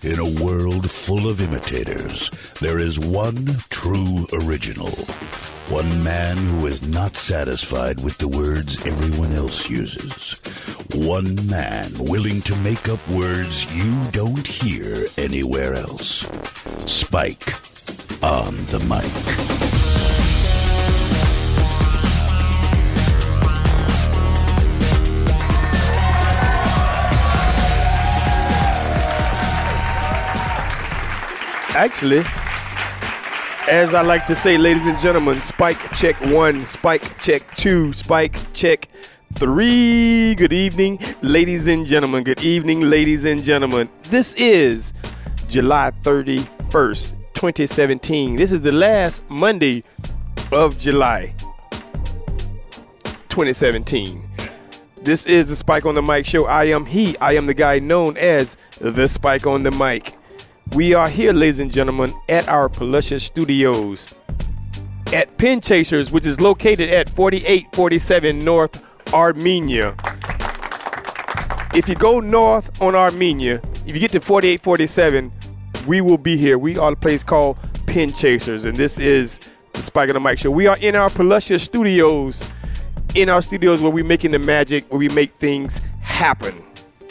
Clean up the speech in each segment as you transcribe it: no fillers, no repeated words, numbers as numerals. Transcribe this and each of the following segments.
In a world full of imitators, there is one true original. One man who is not satisfied with the words everyone else uses. One man willing to make up words you don't hear anywhere else. Spike on the mic. Actually, as I like to say, ladies and gentlemen, Spike check 1, Spike check 2, Spike check 3. Good evening, ladies and gentlemen. Good evening, ladies and gentlemen. This is July 31st, 2017. This is the last Monday of July 2017. This is the Spike on the Mic show. I am the guy known as the Spike on the Mic. We are here, ladies and gentlemen, at our Palusha Studios at Pin Chasers, which is located at 4847 North Armenia. If you go north on Armenia, if you get to 4847, we will be here. We are a place called Pin Chasers, and this is the Spike on the Mic show. We are in our Palusha Studios, where we're making the magic, where we make things happen.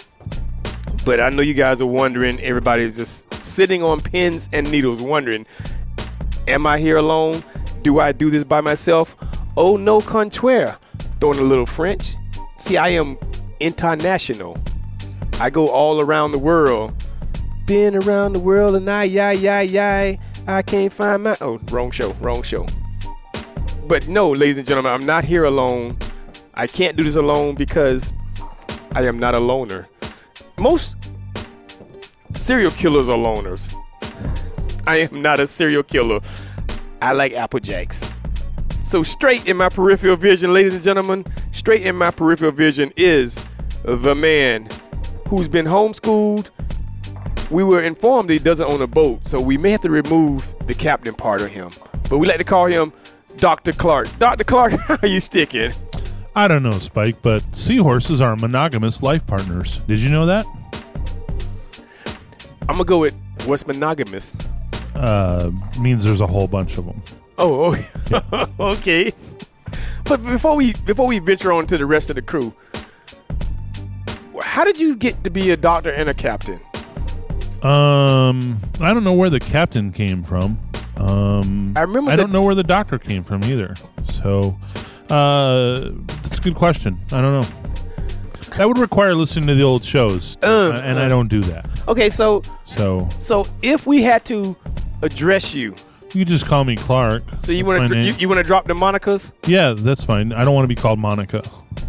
But I know you guys are wondering, everybody's just sitting on pins and needles wondering, am I here alone? Do I do this by myself? Oh, no contraire. Throwing a little French. See, I am international. I go all around the world. Been around the world and I can't find my... Oh, wrong show. But no, ladies and gentlemen, I'm not here alone. I can't do this alone because I am not a loner. Most serial killers are loners. I am not a serial killer. I like Apple Jacks. So straight in my peripheral vision, ladies and gentlemen, straight in my peripheral vision is the man who's been homeschooled. We were informed that he doesn't own a boat, so we may have to remove the captain part of him. But we like to call him Dr. Clark. Dr. Clark, how are you sticking? I don't know, Spike, but seahorses are monogamous life partners. Did you know that? I'm going to go with what's monogamous. Means there's a whole bunch of them. Oh, yeah. Okay. But before we venture on to the rest of the crew, how did you get to be a doctor and a captain? I don't know where the captain came from. I don't know where the doctor came from either. So... that's a good question. I don't know. That would require listening to the old shows, and I don't do that. Okay, so if we had to address you, you just call me Clark. So you want to drop the monikers? Yeah, that's fine. I don't want to be called Monica.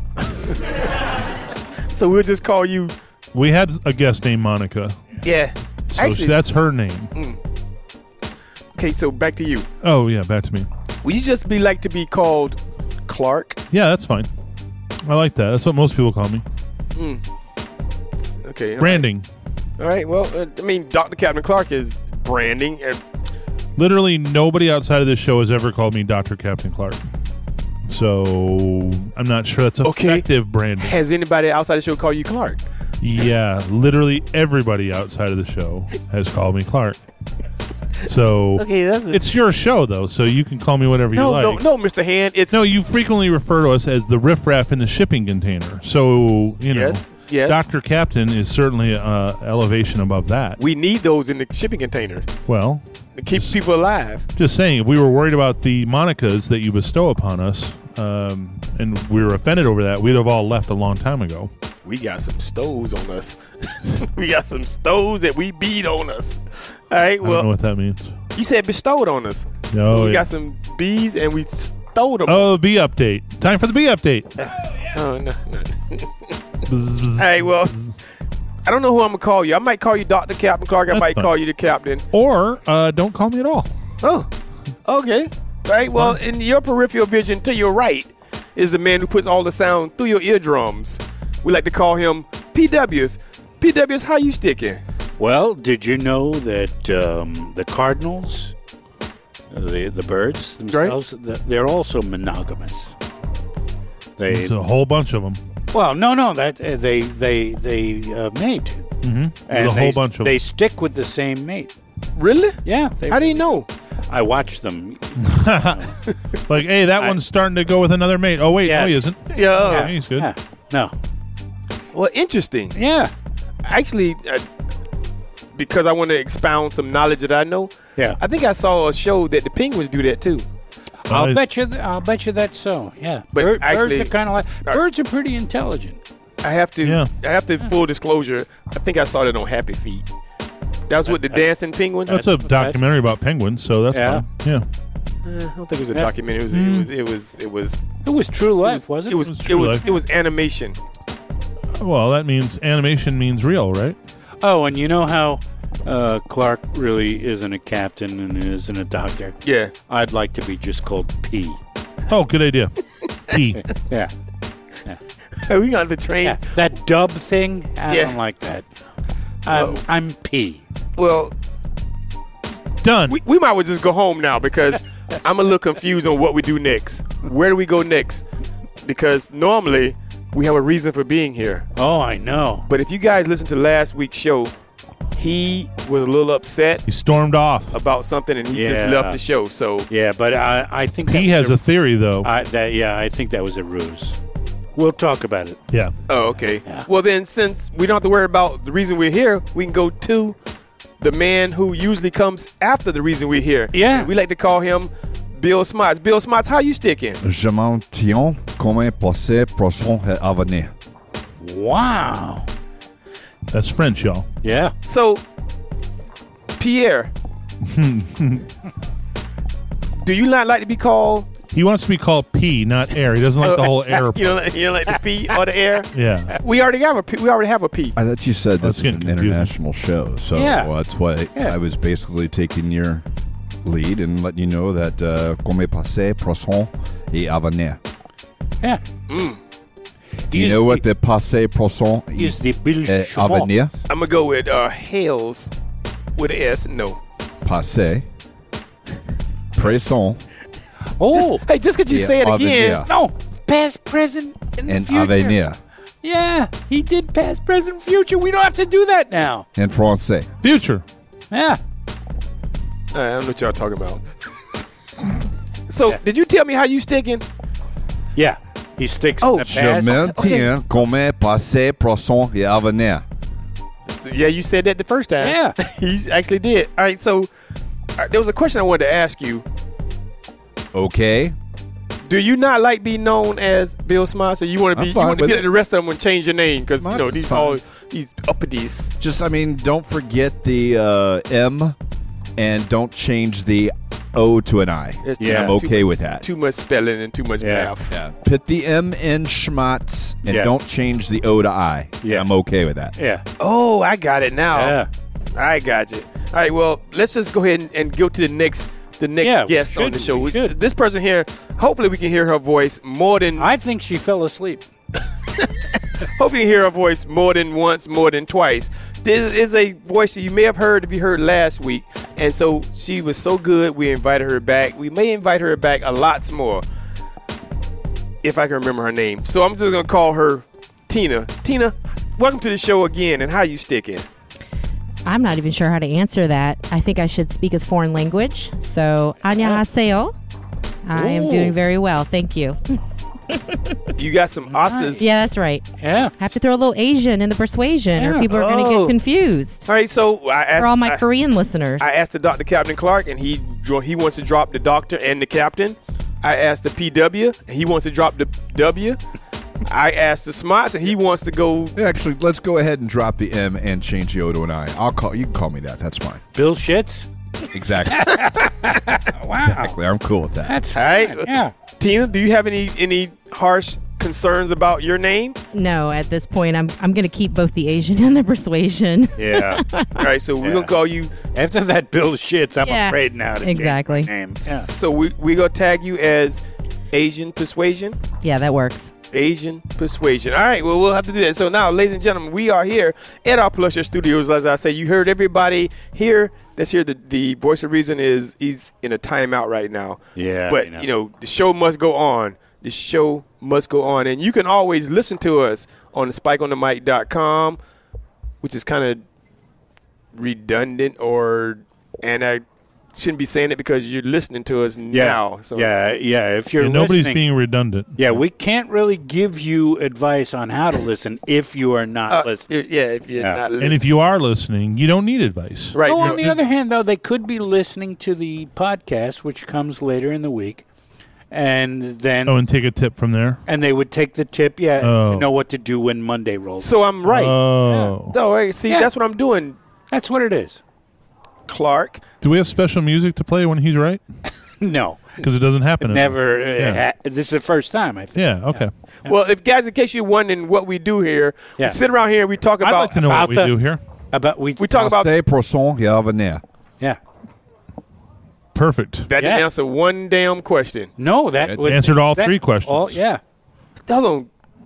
So we'll just call you. We had a guest named Monica. Yeah, so actually, that's her name. Okay, so back to you. Oh yeah, back to me. Will you just like to be called Clark? Yeah, that's fine. I like that. That's what most people call me. Okay. Branding. All right. Well, Dr. Captain Clark is branding. Literally nobody outside of this show has ever called me Dr. Captain Clark. So I'm not sure that's effective branding. Has anybody outside the show called you Clark? Yeah, literally everybody outside of the show has called me Clark. So it's your show, though, so you can call me whatever you like. No, Mr. Hand. No, you frequently refer to us as the riffraff in the shipping container. So, yes. Dr. Captain is certainly an elevation above that. We need those in the shipping container. Well, to keep people alive. Just saying, if we were worried about the monicas that you bestow upon us, and we were offended over that, we'd have all left a long time ago. We got some stoves on us. We got some stoves that we beat on us. All right, well. I don't know what that means. You said bestowed on us. No. We got some bees and we stole them. Oh, bee update. Time for the bee update. Oh, no. All right, well, I don't know who I'm going to call you. I might call you Dr. Captain Clark. I might call you the captain. Or don't call me at all. Oh, okay. All right, well, in your peripheral vision to your right is the man who puts all the sound through your eardrums. We like to call him PWs. PWs, how you sticking? Well, did you know that the cardinals, the birds themselves, they're also monogamous. There's a whole bunch of them. Well, no, that they mate. Mm-hmm. And a whole bunch of They stick with the same mate. Really? Yeah. How do you know? I watch them. like, hey, that one's starting to go with another mate. Oh, wait, Yeah. no, he isn't. Yeah. He's good. Yeah. No. Well, interesting. Yeah. Actually, because I want to expound some knowledge that I know. Yeah. I think I saw a show that the penguins do that too. I'll bet you that's so. Yeah. But actually- birds are kind of like birds are pretty intelligent. I have to. Yeah. I have to. Full disclosure. I think I saw that on Happy Feet. That was with the dancing penguin. That's a documentary about penguins, so that's Yeah. fine. Yeah. I don't think it was a Yeah. documentary. It was. It was True Life, wasn't it? It was animation. Well, that means animation means real, right? Oh, and you know how Clark really isn't a captain and isn't a doctor? Yeah. I'd like to be just called P. Oh, good idea. P. Yeah. We got the train. Yeah. That dub thing, I Yeah. don't like that. Well- I'm P. Well, Done. we might well just go home now because I'm a little confused on what we do next. Where do we go next? Because normally we have a reason for being here. Oh, I know. But if you guys listened to last week's show, he was a little upset He stormed off. about something and he just Yeah. left the show. So Yeah, but I think P that has was a theory, though. I think that was a ruse. We'll talk about it. Yeah. oh, okay. Yeah. Well, then, since we don't have to worry about the reason we're here, we can go to the man who usually comes after the reason we're here. Yeah. And we like to call him Bill Smots. Bill Smots, how you sticking? Je m'en tiens comme un procès prochain à venir. Wow. That's French, y'all. Yeah. So, Pierre, do you not like to be called? He wants to be called P, not air. He doesn't like the whole air you don't, part. you don't like the P or the air? Yeah. We already have a P. We already have a P. I thought you said That's this is getting an confusing. international show, so Yeah. that's why Yeah. I was basically taking your lead and letting you know that comme passé, prochain et à venir. Yeah. Do you know what the passé, prochain Is the Bill et à Schmaltz. venir? I'm gonna go with Hales with an S. No. Passé, présent Oh. Hey, just because you Yeah, say it à again. venir. No. Past, present, and and future. à venir Yeah. He did past, present, future. We don't have to do that now. en français. Future. Yeah. I don't know what y'all talking about. So, did you tell me how you sticking? Yeah. He sticks Oh, in the Je past. m'en tiens comme un passé, prochain et à venir. Yeah, you said that the first time. Yeah. He actually did. All right, so there was a question I wanted to ask you. Okay. Do you not like being known as Bill Smots, or you want to I'm be? You fine want to with get it. the rest of them and change your name because Mine is these fine. all these uppities. Just, I mean, don't forget the M and don't change the O to an I. It's Yeah. I'm too okay much- with that. Too much spelling and too much Yeah. math. Yeah. Put the M in Schmatz and Yeah. don't change the O to I. Yeah. I'm okay with that. Yeah. Oh, I got it now. Yeah. I got you. All right, well, let's just go ahead and go to the next Yeah, we guest on should, the show. we should. This person here, hopefully we can hear her voice more than I think she fell asleep. hopefully you hear her voice more than once, more than twice. This is a voice that you may have heard if you heard last week. And so she was so good, we invited her back. We may invite her back a lot more if I can remember her name. So I'm just going to call her Tina. Tina, welcome to the show again, and how you sticking? I'm not even sure how to answer that. I think I should speak as foreign language. So, annyeonghaseyo. I am Ooh. doing very well. Thank you. You got some asses. Yeah, that's right. Yeah. I have to throw a little Asian in the persuasion or Yeah. people are going to Oh. get confused. All right, so I asked, For all my I- Korean listeners. I asked the Dr. Captain Clark, and he wants to drop the doctor and the captain. I asked the PW, and he wants to drop the W. I asked the Smots, and he wants to go. Yeah, actually, let's go ahead and drop the M and change the O to an I. You can call me that. That's fine. Bill Shits. Exactly. Wow. Exactly. I'm cool with that. That's All right. fine. Yeah. Tina, do you have any harsh concerns about your name? No, at this point, I'm going to keep both the Asian and the persuasion. Yeah. All right, so we're Yeah. gonna call you. After that Bill Shits, I'm Yeah. afraid now to Exactly. change my name. Yeah. So we gonna tag you as Asian Persuasion. Yeah, that works. Asian Persuasion. All right, well, we'll have to do that. So now, ladies and gentlemen, we are here at our Plusher Studios. As I say, you heard everybody here that's here. The voice of reason is he's in a timeout right now. Yeah, But, I know. you know, the show must go on. the show must go on. And you can always listen to us on the spikeonthemic.com, which is kind of redundant, and I shouldn't be saying it because you're listening to us now. So If you're nobody's listening, being redundant. yeah, we can't really give you advice on how to listen if you are not listening. if you're not listening. And if you are listening, you don't need advice. right. Oh, so on the other hand, though, they could be listening to the podcast, which comes later in the week, and then Oh, and take a tip from there. and they would take the tip, Oh. to know what to do when Monday rolls. So I'm right. Oh. No, hey, see, Yeah. that's what I'm doing, That's what it is. Clark. Do we have special music to play when he's right? No, Because it doesn't happen. never. Yeah. This is the first time, I think. Yeah, okay. Well, if guys, in case you're wondering what we do here, Yeah. we sit around here and we talk I'd about. like to know what we about do here. About we We talk about Passé, présent et avenir. yeah. Perfect. that. Yeah. Didn't answer one damn question. No, that It was answered all that- three questions. All, yeah, Hold on,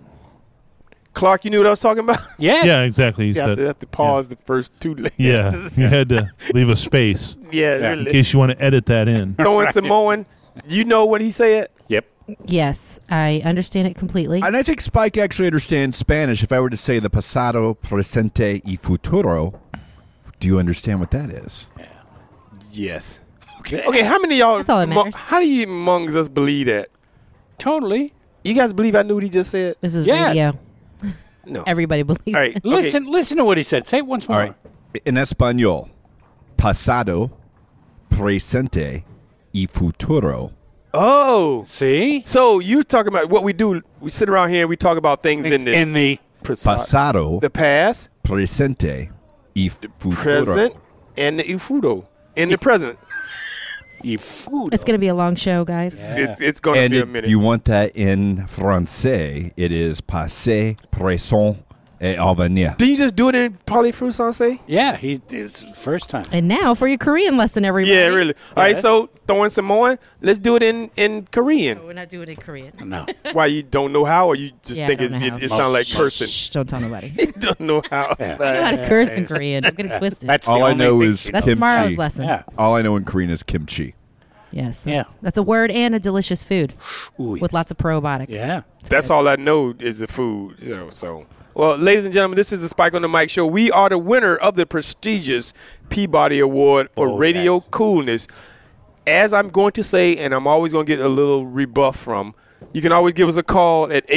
Clark. You knew what I was talking about. yeah, Yeah, exactly. He See, I said. have to pause the first two. Yeah, you had to leave a space yeah. Yeah. in Really. case you want to edit that in. Throwing Samoan. You know what he said? Yep. Yes, I understand it completely. And I think Spike actually understands Spanish. If I were to say the pasado, presente y futuro, do you understand what that is? Yes. Okay. How many of y'all? That's all that matters. How do you amongst us believe that? Totally. You guys believe I knew what he just said? This is Yes. radio. No. Everybody believes All right. it. Okay. Listen to what he said. Say it once more. All right. In español, pasado, presente y futuro. Oh. See, So you talking about what we do? We sit around here and we talk about things in the Pasado, the past, presente y futuro. present, and the ifudo in the present. It's going to be a long show, guys. It's going to And be a if minute. you want that in français, it is passé, présent et avenir. Did you just do it in Parlez-vous Sensei? yeah, it's first time. And now for your Korean lesson, everybody. Yeah, really. All right, Yeah. so throwing Samoan, let's do it in Korean. We're not doing it in Korean. No, Why, you don't know how, or you just Yeah, think I it, don't know how. it sounds like cursing? Shh, don't tell nobody. You don't know how. Yeah. I know how to curse in Korean. Don't get it twisted. that's All the I only know thing is she That's knows. kimchi. tomorrow's lesson. Yeah. All I know in Korean is kimchi. Yes. Yeah. That's a word and a delicious food Ooh, with lots of probiotics. yeah. That's all I know is the food. So, well, ladies and gentlemen, this is the Spike on the Mic show. We are the winner of the prestigious Peabody Award for Oh, Radio yes. Coolness. As I'm going to say, and I'm always going to get a little rebuff from, you can always give us a call at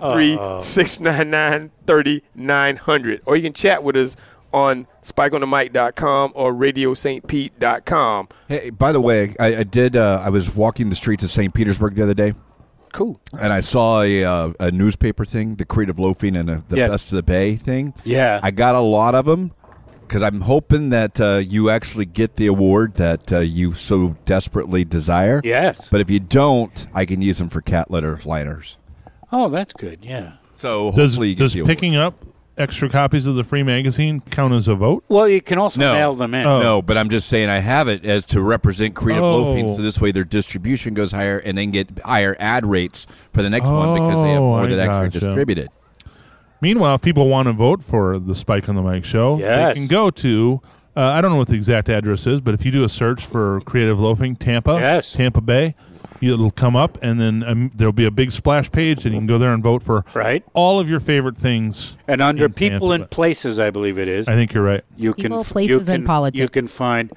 813-699-3900. Or you can chat with us on spikeonthemic.com or radiostpete.com. Hey, by the way, I did. I was walking the streets of St. Petersburg the other day, Cool. and I saw a newspaper thing, the Creative Loafing and the Yes. Best of the Bay thing. Yeah. I got a lot of them because I'm hoping that you actually get the award that you so desperately desire. Yes. But if you don't, I can use them for cat litter liners. Oh, that's good. Yeah. So Does hopefully you get the award. picking up extra copies of the free magazine count as a vote? Well, you can also No. mail them in. Oh. No, but I'm just saying I have it as to represent Creative Oh. Loafing, so this way their distribution goes higher and then get higher ad rates for the next one because they have Oh, more I that actually gotcha. distributed. Meanwhile, if people want to vote for the Spike on the Mic show, Yes. they can go to, I don't know what the exact address is, but if you do a search for Creative Loafing Tampa, Yes. Tampa Bay, it'll come up, and then there'll be a big splash page, and you can go there and vote for Right. all of your favorite things. And under In people Tampa and places, I believe it is. I think you're right. You People, can places, you can, and politics. You can find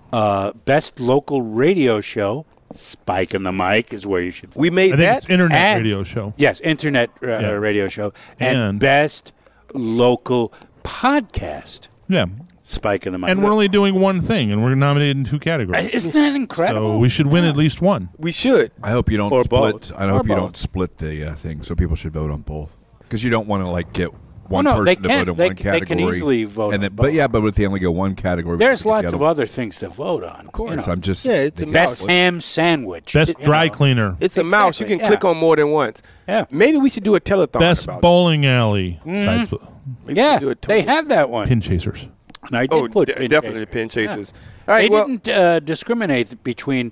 best local radio show. Spike on the Mic is where you should. We I made think that. it's internet And- radio show. Yes, internet Yeah. radio show and And- best local podcast. Yeah. Spike on the Mic. And we're only doing one thing, and we're nominated in 2 categories. Isn't that incredible? So we should win at least one. We should. I hope you don't Or split. both. I Or hope you both. don't split the thing, so people should vote on both because you don't want to like get one no, person they to can. vote in They- one they category. can easily vote and on but yeah, both. but if they only go one category, There's we lots get of the other things to vote on. Of course. So I'm just Yeah, it's a Best mouse. ham sandwich. Best You dry know. cleaner. It's a mouse. You can Exactly, click yeah. on more than once. Yeah. Maybe we should do a telethon Best about bowling alley. Mm-hmm. Sites- Maybe Yeah, we do a they total. have that one. Pin chasers. And I did Oh, put pin definitely chasers. pin chasers. Yeah. All right, They well, didn't discriminate between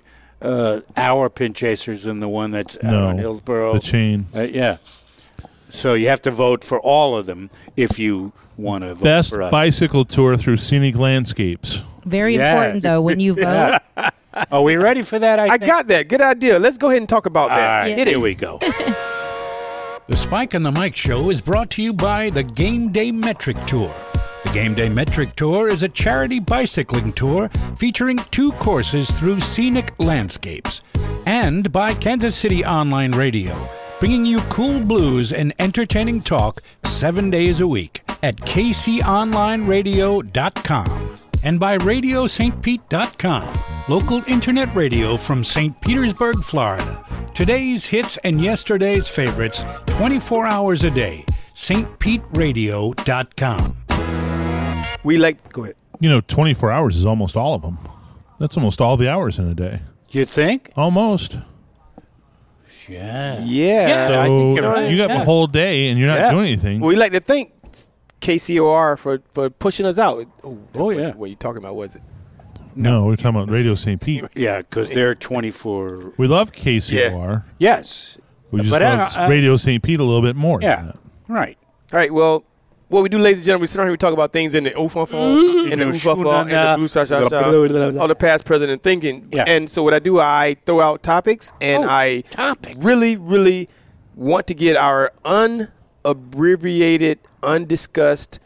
our pin chasers and the one that's out in Hillsborough. The chain. Yeah. So you have to vote for all of them if you want to vote Best for us. bicycle tour through scenic landscapes. Very Yes. important, though, when you vote, Are we ready for that? I got that. Good idea. Let's go ahead and talk about that. All right, Hit it. here we go. The Spike and the Mike Show is brought to you by the Game Day Metric Tour. The Game Day Metric Tour is a charity bicycling tour featuring 2 courses through scenic landscapes. And by Kansas City Online Radio, bringing you cool blues and entertaining talk 7 days a week at kconlineradio.com. And by RadioSt. local internet radio from St. Petersburg, Florida. Today's hits and yesterday's favorites, 24 hours a day. stpeteradio.com. Go ahead. 24 hours is almost all of them. That's almost all the hours in a day. You think? Almost. Yeah. Yeah. So I think you're right. you got the whole day and you're not doing anything. We like to thank KCOR for pushing us out. Oh, yeah. What are you talking about? Was it? No, we're talking about Radio St. Pete. Yeah, because they're 24. We love KCOR. Yes. We just But love Radio St. Pete a little bit more. Yeah. than that. Right. All right. Well, what we do, ladies and gentlemen, we sit around here, we talk about things in the Oofafon, in the Oofafon, in the Blue Star, all the past, present, and thinking. Yeah. And so what I do, I throw out topics, and I really, really want to get our unabbreviated, undiscussed,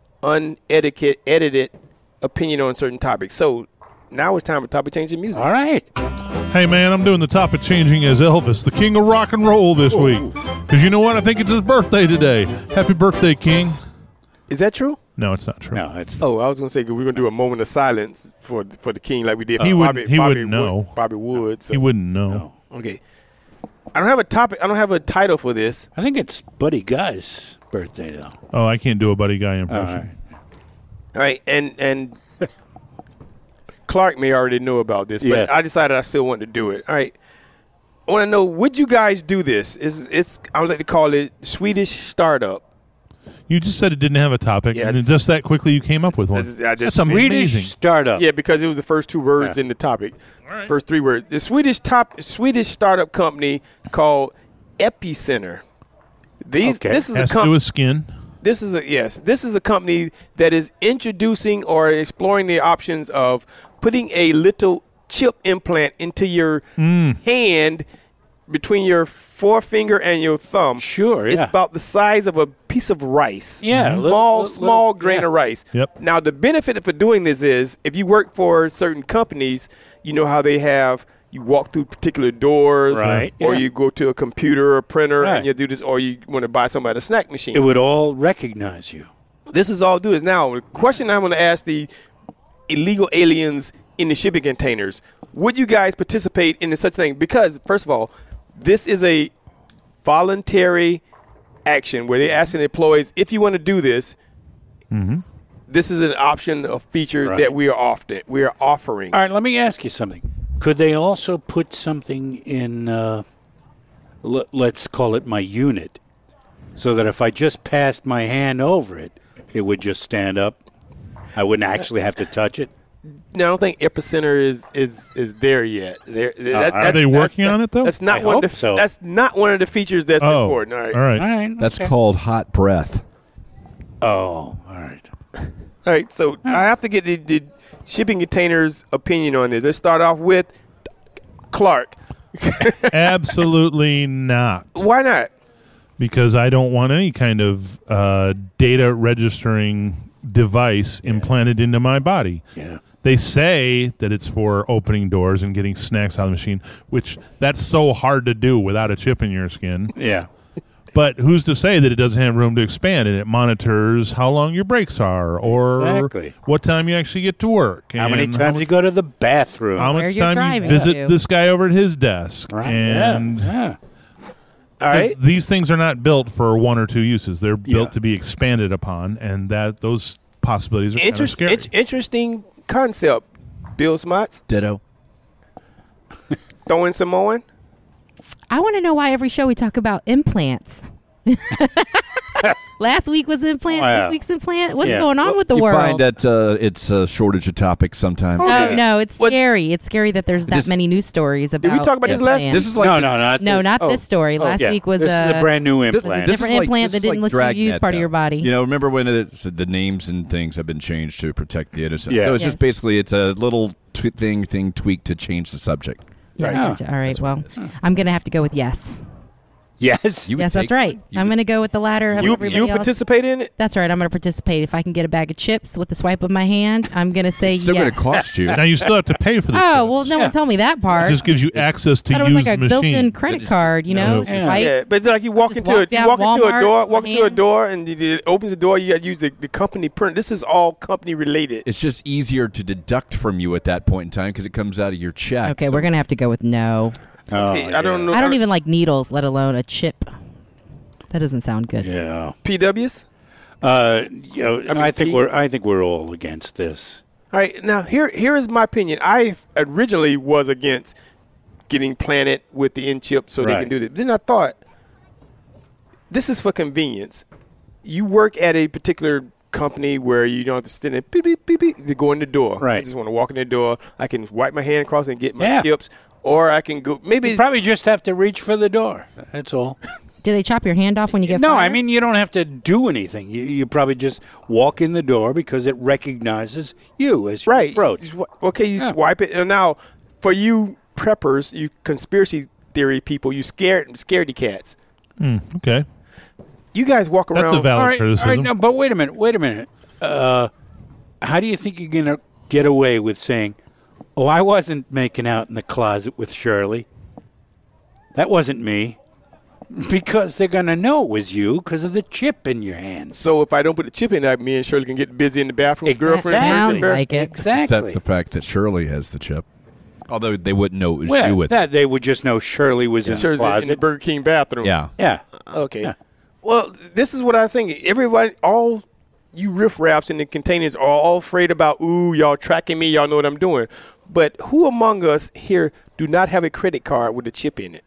edited opinion on certain topics. So now it's time for topic changing music. All right. Hey, man, I'm doing the topic changing as Elvis, the king of rock and roll this week. Because you know what? I think it's his birthday today. Happy birthday, King. Is that true? No, it's not true. No, it's Oh, I was going to say, we're going to do a moment of silence for the king like we did for He Bobby, wouldn't- he Bobby wouldn't know. Bobby Wood. So. He wouldn't know. Okay. I don't have a topic. I don't have a title for this. I think it's Buddy Guy's birthday, though. Oh, I can't do a Buddy Guy All impression. right. All right, and Clark may already know about this, but Yeah. I decided I still want to do it. All right, I want to know, would you guys do this? It's I would like to call it Swedish startup. You just said it didn't have a topic, Yeah, and it's- just that quickly you came up with one. I just- That's amazing. Swedish startup. Yeah, because it was the first 2 words in the topic. First 3 words. The Swedish startup company called Epicenter. Okay. This is a Has to do company. with skin. This is a company that is introducing or exploring the options of putting a little chip implant into your hand between your forefinger and your thumb. Sure, It's yeah. about the size of a piece of rice. Yeah, Small little- grain yeah. of rice. Yep. Now, the benefit for doing this is if you work for certain companies, you know how they have – you walk through particular doors, Right, or yeah. you go to a computer or printer Right. and you do this, or you want to buy somebody a snack machine. It would all recognize you. This is all do is now. The question I want to ask the illegal aliens in the shipping containers: would you guys participate in such thing? Because first of all, this is a voluntary action where they're asking employees, if you want to do this, this is an option, a feature that we are offering. All right, let me ask you something. Could they also put something in, let's call it my unit, so that if I just passed my hand over it, it would just stand up? I wouldn't actually have to touch it? No, I don't think Epicenter is there yet. Are they working on it, though? That's not I one hope of the. so. That's not one of the features that's Oh, important. All right. All right. All right. That's okay. called hot breath. Oh, all right. All right, so I have to get the shipping containers' opinion on this. Let's start off with Clark. Absolutely not. Why not? Because I don't want any kind of data registering device implanted into my body. Yeah. They say that it's for opening doors and getting snacks out of the machine, which that's so hard to do without a chip in your skin. Yeah. But who's to say that it doesn't have room to expand and it monitors how long your breaks are or Exactly. what time you actually get to work? How many and times you go to the bathroom? how Where much you're time you driving visit to. this guy over at his desk. Right. And yeah. All right. these things are not built for 1 or 2 uses. They're built Yeah. to be expanded upon, and that those possibilities are kind of scary. Interesting concept, Bill Smots. Ditto. Throw in Samoan. I want to know why every show we talk about implants. Last week was implant. Wow. This week's implant. What's Yeah. going on with the You world? find that it's a shortage of topics sometimes. Oh no, it's What- scary. It's scary that there's that Just- many news stories about. we talk about this last- implants. This is like No, not no, this. not oh. this story. Last Yeah. week was this is a brand new This- implant. this is Different like- implant this that is didn't like let you use Dragnet, part of your though. body. You know, remember when the names and things have been changed to protect the innocent? Yeah. So it's Yes. just basically it's a little thing tweaked to change the subject. Yeah, I gotcha. All right. Well, I'm going to have to go with yes. Yes. Yes, that's right. I'm going to go with the latter. Of You everybody else. participate in it? That's right. I'm going to participate. If I can get a bag of chips with the swipe of my hand, I'm going to say It's still yes. going to cost you. Now you still have to pay for the Oh, chips. well, no one told me that part. It just gives you access to I thought it was use like a the built-in machine. credit card, you know? Yeah. Swipe. Yeah, but it's like you walk Just into walk down Walmart, walk into a hand. door, and it opens the door. You got to use the company print. This is all company related. It's just easier to deduct from you at that point in time because it comes out of your check. Okay, So- we're going to have to go with no. Okay, I don't know. I don't even like needles, let alone a chip. That doesn't sound good. Yeah. PWs. I think we're all against this. All right, now here is my opinion. I originally was against getting planted with the in chip so they Right. can do this. Then I thought, this is for convenience. You work at a particular company where you don't have to stand there, beep, beep, beep, beep, to go in the door. I Right. just want to walk in the door. I can wipe my hand across and get my Yeah. chips, or I can go maybe. You probably just have to reach for the door. That's all. Do they chop your hand off when you get No, fired? I mean, you don't have to do anything. You probably just walk in the door because it recognizes you as your Right. approach. You swipe it. And now, for you preppers, you conspiracy theory people, you scaredy cats. Okay. You guys walk around. That's a valid criticism. no, but wait a minute. How do you think you're going to get away with saying, oh, I wasn't making out in the closet with Shirley? That wasn't me. Because they're going to know it was you because of the chip in your hands. So if I don't put the chip in, that me and Shirley can get busy in the bathroom. Girlfriend. Sounds like it. Exactly. Except the fact that Shirley has the chip. Although they wouldn't know it was you Well, with that they would just know Shirley was in the Shirley's in the closet. Burger King bathroom. Yeah. Yeah. Okay. Yeah. Well, this is what I think. Everybody, all you riffraffs in the containers are all afraid about, ooh, y'all tracking me. Y'all know what I'm doing. But who among us here do not have a credit card with a chip in it?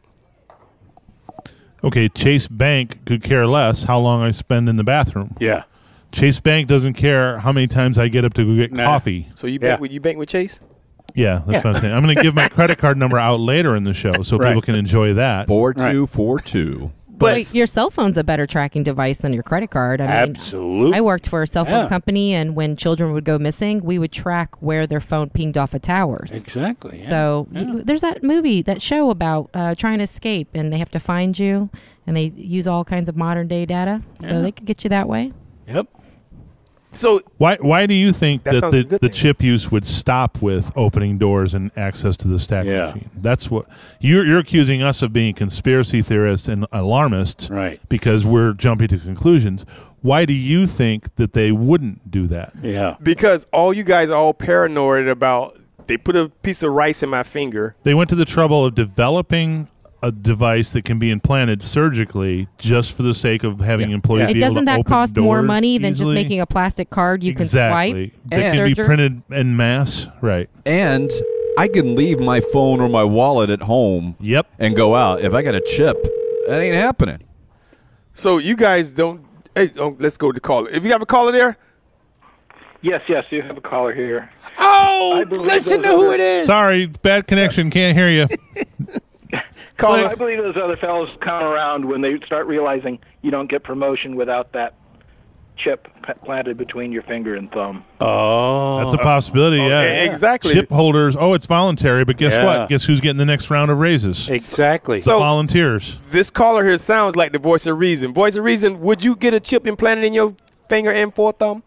Okay, Chase Bank could care less how long I spend in the bathroom. Yeah. Chase Bank doesn't care how many times I get up to go get Nah. coffee. So you Yeah. bank with Chase? Yeah, that's what I'm saying. I'm going to give my credit card number out later in the show so Right. people can enjoy that. 4242. But Wait, your cell phone's a better tracking device than your credit card. I mean, Absolutely. I worked for a cell phone Yeah. company, and when children would go missing, we would track where their phone pinged off of towers. Exactly. Yeah. So there's that movie, that show about trying to escape, and they have to find you, and they use all kinds of modern day data, so they could get you that way. Yep. so Why do you think That that sounds like a the good thing. chip use would stop with opening doors and access to the stack Yeah. machine? That's what you're accusing us of being conspiracy theorists and alarmists, Right. Because we're jumping to conclusions. Why do you think that they wouldn't do that? Yeah. because all you guys are all paranoid about, they put a piece of rice in my finger. They went to the trouble of developing a device that can be implanted surgically just for the sake of having employees It be able doesn't to that open cost more doors money than just easily? making a plastic card you exactly. can swipe? That can be Surgery? printed en masse, right? And I can leave my phone or my wallet at home Yep. and go out. If I got a chip, that ain't happening. So you guys don't. Hey, let's go to caller. If you have a caller there, Yes, you have a caller here. Oh, believe listen to those who other- it is. Sorry, bad connection. Can't hear you. caller. I believe those other fellows come around when they start realizing you don't get promotion without that chip planted between your finger and thumb. Oh. That's a possibility, yeah. Exactly. Chip holders, it's voluntary, but guess Yeah. what? Guess who's getting the next round of raises? Exactly. So- Volunteers. This caller here sounds like the voice of reason. Voice of reason. Would you get a chip implanted in your finger and forethumb?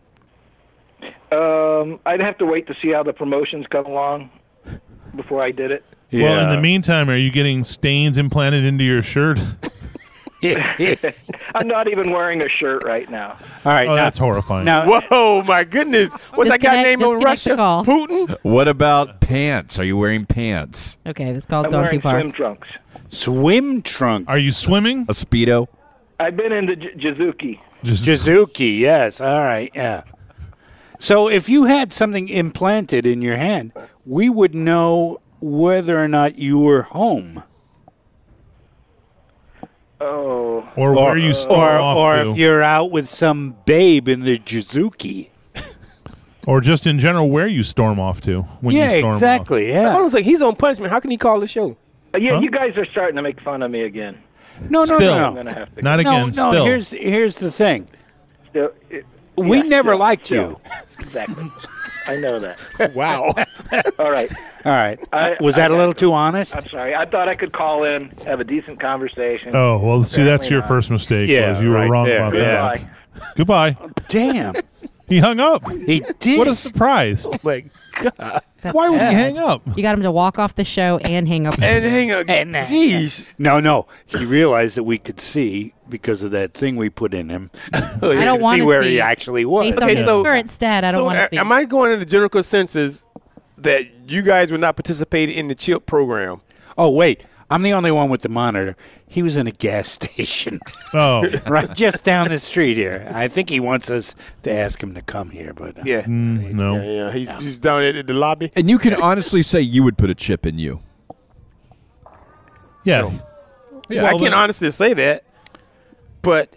I'd have to wait to see how the promotions come along before I did it. Well, in the meantime, are you getting stains implanted into your shirt? I'm not even wearing a shirt right now. All right. Oh, now, that's horrifying. now, Whoa, my goodness. What's that guy named in Disconnect the Russia? call. Putin? What about pants? Are you wearing pants? Okay, this call's I'm going wearing too far. swim trunks. swim trunk. Are you swimming? A Speedo? I've been into Jizuki. Jizuki, yes. All right, yeah. So if you had something implanted in your hand, we would know whether or not you were home. Oh, Or where you storm off or to? if you're out with some babe in the Jizuki. Or just in general, where you storm off to when you Yeah, storm exactly, Hold yeah. on a second. He's on punishment. How can he call the show? yeah. Huh? You guys are starting to make fun of me again. No, Still. I'm no. gonna have to. Not again, No, still. here's the thing. Still, We yeah, never still, liked still. you. Exactly. I know that. Wow. All right. All right. I- Was that I- a little too honest? I'm sorry. I thought I could call in, have a decent conversation. Oh, well, see, that's Apparently your not. first mistake. Yeah, was you were right wrong there. about Yeah. that. Goodbye. Damn. He hung up. He did. What a surprise. my God. Why would he hang up? You got him to walk off the show and hang up. And hang on. And- Jeez. No. He realized that we could see because of that thing we put in him. I don't want see to where see. he actually was. Based on Okay, his so- current stat, I don't So want to see. am I going in the general consensus that you guys were not participating in the CHIP program? Oh, wait. I'm the only one with the monitor. He was in a gas station Oh, right just down the street here. I think he wants us to ask him to come here, but Yeah. no. Yeah. He's down at the lobby. And you can honestly say you would put a chip in you. Yeah. I Well, can then- honestly say that, but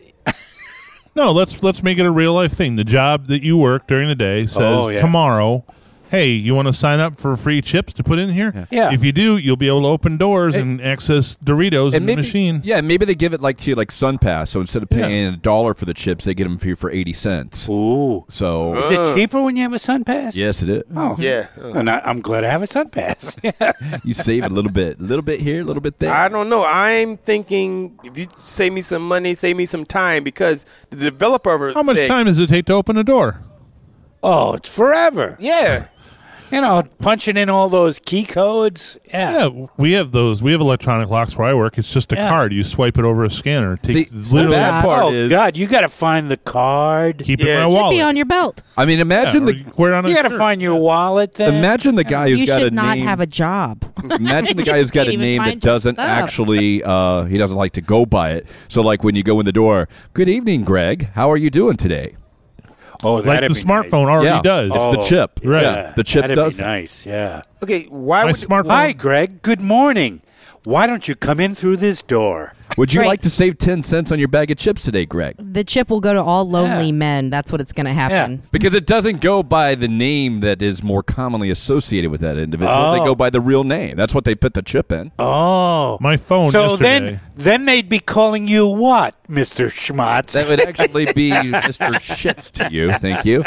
No, let's make it a real life thing. The job that you work during the day says Oh, yeah. tomorrow, hey, you want to sign up for free chips to put in here? Yeah. If you do, you'll be able to open doors and access Doritos in the machine. Yeah, maybe they give it like to like SunPass. So instead of paying $1 for the chips, they get them for 80 cents. ooh. So Is it cheaper when you have a Sun Pass? yes, it is. Oh, yeah. And I'm glad I have a Sun Pass. You save a little bit here, a little bit there. I don't know. I'm thinking if you save me some money, save me some time, because the developer How much said, time does it take to open a door? Oh, it's forever. Yeah. You know, punching in all those key codes. Yeah. Yeah, we have those. We have electronic locks where I work. It's just a Yeah. card. You swipe it over a scanner. It takes See, literally that part Oh, is. God, you got to find the card. keep it Yeah, in it my should Should wallet. be on your belt. I mean, Yeah, imagine or the you wear it on a You got to shirt. find your wallet then. imagine the guy who's You got a should not name. have a job. Imagine the guy who's got a Can't even name that find your doesn't stuff. actually, he doesn't like to go by it. So, like when you go in the door, good evening, Greg. How are you doing today? Oh, Like that'd the be smartphone nice. already yeah, does. It's the Oh, chip. right. Yeah, the chip That'd does be that. nice, yeah. Okay. Why My would smartphone. Hi, Greg. Good morning. Why don't you come in through this door? Would you Right. like to save 10 cents on your bag of chips today, Greg? The chip will go to all lonely Yeah. men. That's what it's going to happen. Because it doesn't go by the name that is more commonly associated with that individual. They Oh. go by the real name. That's what they put the chip in. Oh. My phone So yesterday. then they'd be calling you what, Mr. Schmatz? That would actually be Mr. Shits to you. Thank you.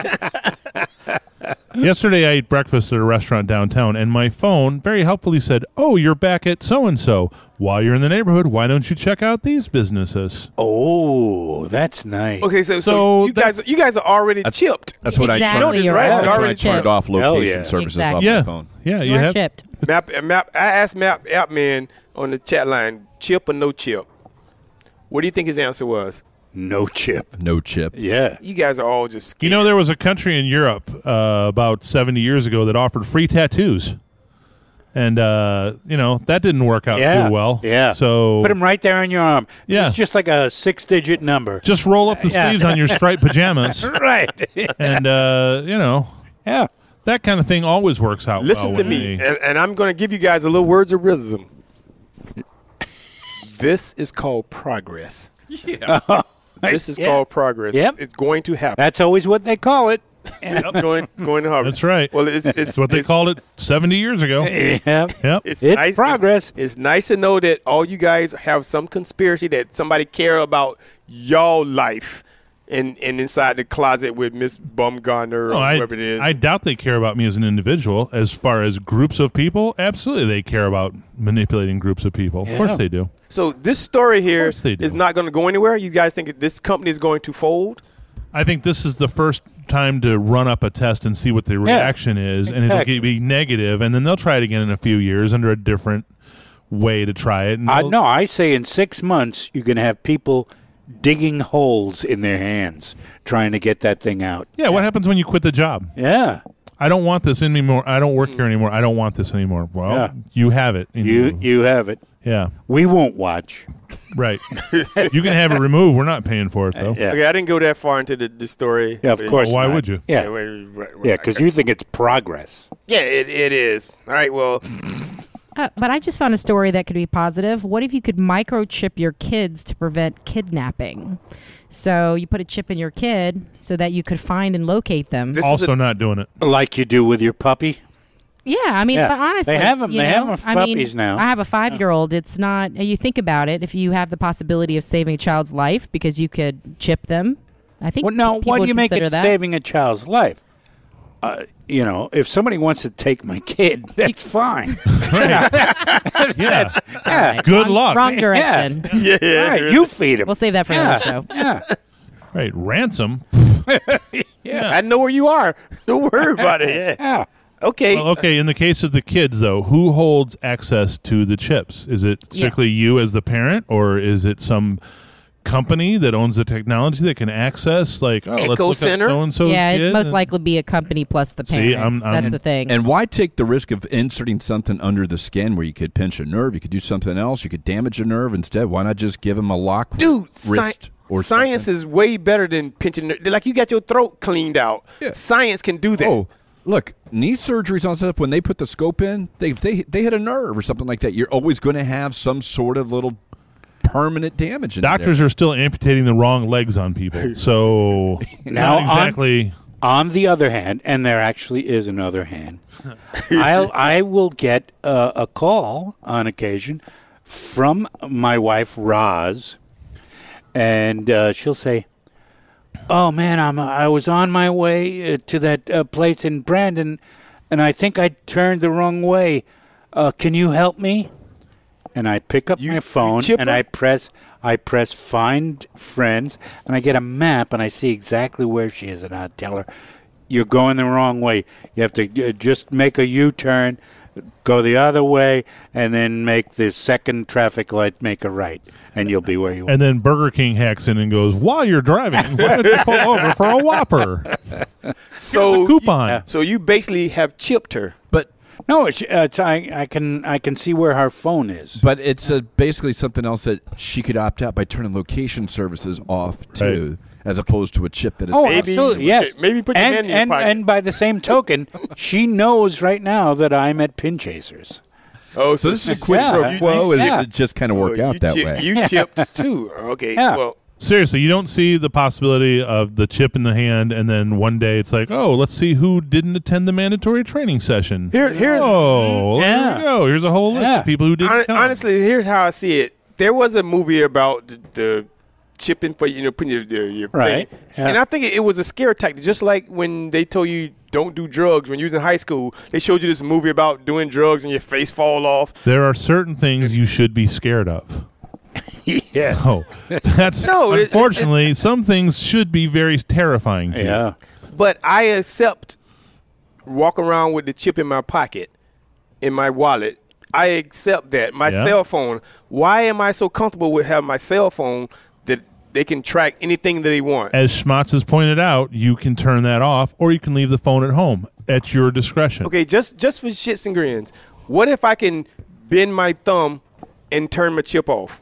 Yesterday, I ate breakfast at a restaurant downtown, and my phone very helpfully said, "Oh, you're back at so and so. While you're in the neighborhood, why don't you check out these businesses?" Oh, that's nice. Okay, so So you guys are already chipped. That's what Exactly, I turned. you're right. already You already I turned chipped. off location yeah. services Exactly. off Yeah, my phone. yeah, You you are have. chipped. Map. I asked Map Man on the chat line, chip or no chip. What do you think his answer was? No chip. No chip. Yeah. You guys are all just scared. You know, there was a country in Europe about 70 years ago that offered free tattoos. And, that didn't work out Yeah. too well. Yeah. So Put them right there on your arm. Yeah. It's just like a 6-digit number. just roll up the Yeah. sleeves on your striped pajamas. Right. And, Yeah. that kind of thing always works out Listen well to when me, they- and I'm going to give you guys a little words of wisdom. This is called progress. This is Yeah. called progress. Yep. It's going to happen. That's always what they call it. going to happen. That's right. Well, it's That's what they called it 70 years ago. Yeah. Yep. It's It's progress. It's nice to know that all you guys have some conspiracy that somebody care about y'all life, and inside the closet with Miss Bumgarner or No, whoever it is. I doubt they care about me as an individual. As far as groups of people, absolutely they care about manipulating groups of people. Of course they do. so this story here course they do. is not going to go anywhere. You guys think this company is going to fold? I think this is the first time to run up a test and see what the reaction is, and exactly. it'll be negative, and then they'll try it again in a few years under a different way to try it. And they'll- No, I say in 6 months you're going to have people digging holes in their hands trying to get that thing out. Yeah, what happens when you quit the job? Yeah. I don't want this anymore. I don't work here anymore. I don't want this anymore. Well, Yeah. you have it. in You have it. Yeah, We won't watch. right. You can have it removed. We're not paying for it, though. Yeah. Okay, I didn't go that far into the story. Yeah, of course. Why not. would you? Yeah. Yeah, because you think it's progress. Yeah, it is. All right, well, But I just found a story that could be positive. What if you could microchip your kids to prevent kidnapping? So you put a chip in your kid so that you could find and locate them. this is Also not doing it. Like you do with your puppy. Yeah, I mean, Yeah. but honestly, They have 'em- you they know, have 'em for I mean, puppies now. I have a 5-year-old. It's not. You think about it. If you have the possibility of saving a child's life because you could chip them, I think. Well, now, people why do would you make consider it that. saving a child's life? if somebody wants to take my kid, that's fine. Yeah. Yeah. Good luck. Wrong direction. Right, you feed him. We'll save that for another show. Yeah. Right. Ransom. I know where you are. Don't worry about it. Yeah. Okay. Well, okay, in the case of the kids, though, who holds access to the chips? Is it strictly you as the parent, or is it some company that owns the technology that can access, like, let's look up Center? so-and-so's Yeah, kid? it'd most likely be a company plus the See, parents. That's the thing. And why take the risk of inserting something under the skin where you could pinch a nerve? You could do something else. You could damage a nerve instead. Why not just give them a lock Dude, wrist or science something? is way better than pinching. Like, you got your throat cleaned out. Yeah. Science can do that. Oh, look, knee surgeries on stuff, when they put the scope in, they hit a nerve or something like that, you're always going to have some sort of little permanent damage in Doctors there. are still amputating the wrong legs on people. So, Now, not exactly. On the other hand, and there actually is another hand, I will get a call on occasion from my wife, Roz, and she'll say, "Oh man, I was on my way to that place in Brandon, and I think I turned the wrong way. Can you help me?" And I pick up my phone and I press Find Friends, and I get a map and I see exactly where she is, and I tell her, "You're going the wrong way. You have to just make a U-turn, go the other way, and then make the second traffic light, make a right, and you'll be where you want." And then Burger King hacks in and goes, while you're driving, why don't you pull over for a Whopper? So, Coupon. so you basically have chipped her. But No, I can see where her phone is. But it's basically something else that she could opt out by turning location services off too, as opposed to a chip that is. Oh, Maybe- absolutely, yes. maybe put your hand in your pocket. And by the same token, she knows right now that I'm at Pin Chasers. Oh, So this is a quid pro quo, and it just kind of work out that way. You chipped too. Okay. Yeah. Well, Seriously, you don't see the possibility of the chip in the hand, and then one day it's like, oh, let's see who didn't attend the mandatory training session. here's there Yeah. we go. Here's a whole list Yeah. of people who didn't come. honestly, here's how I see it. There was a movie about the chipping for putting your Right. thing. Yeah. And I think it was a scare tactic, just like when they told you don't do drugs when you was in high school. They showed you this movie about doing drugs and your face fall off. There are certain things you should be scared of. Yeah. Oh, that's No, unfortunately, some things should be very terrifying to you. Yeah. But I accept walking around with the chip in my pocket, in my wallet. I accept that. My Yeah. cell phone. Why am I so comfortable with having my cell phone that they can track anything that they want? As Schmatz has pointed out, you can turn that off, or you can leave the phone at home at your discretion. Okay, just for shits and grins, what if I can bend my thumb and turn my chip off?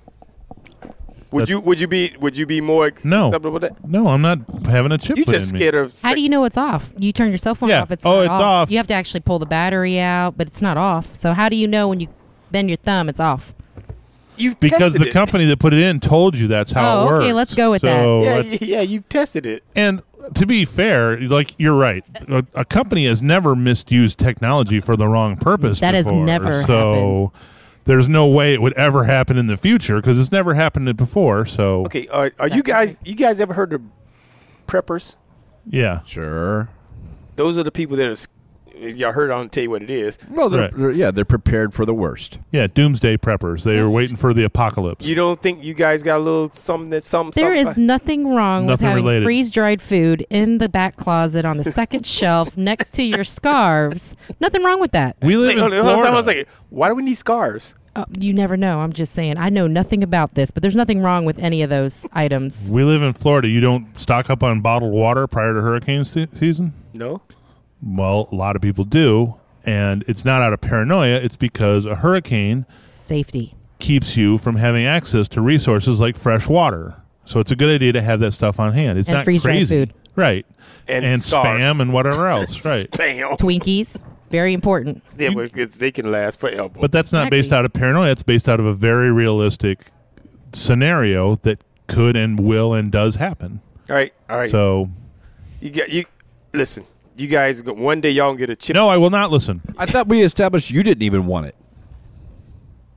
Would you be more No. acceptable with that? No, I'm not having a chip You put just in me. scared of. How do you know it's off? You turn your cell phone Yeah. off. It's Oh, not it's off. You have to actually pull the battery out, but it's not off. So how do you know when you bend your thumb it's off? You've Because tested the it. company that put it in told you that's how Oh, it works. okay, let's go with So that. let's- Yeah, you've tested it. And to be fair, like you're right, a company has never misused technology for the wrong purpose. That has before. never So there's no way it would ever happen in the future because it's never happened before. So Okay, are you guys ever heard of preppers? yeah, Sure. Those are the people that are. Y'all heard? I'll tell you what it is. Well, Right. they're prepared for the worst. yeah, doomsday preppers. They were waiting for the apocalypse. You don't think you guys got a little something that There is nothing wrong with Nothing having related. freeze-dried food in the back closet on the second shelf next to your scarves. Nothing wrong with that. We live Wait, in hold on Florida. a second. Why do we need scarves? You never know. I'm just saying. I know nothing about this, but there's nothing wrong with any of those items. We live in Florida. You don't stock up on bottled water prior to hurricane season? No. Well, a lot of people do. And it's not out of paranoia. It's because a hurricane Safety. keeps you from having access to resources like fresh water. So it's a good idea to have that stuff on hand. It's And not freeze-dried crazy. food. Right. And scarves. spam and whatever else. Right. Bam. Twinkies. Very important. Yeah, because they can last forever. But that's not Exactly. based out of paranoia. It's based out of a very realistic scenario that could and will and does happen. all right. So, you listen. You guys, one day y'all can get a chip. no, I will not listen. I thought we established you didn't even want it.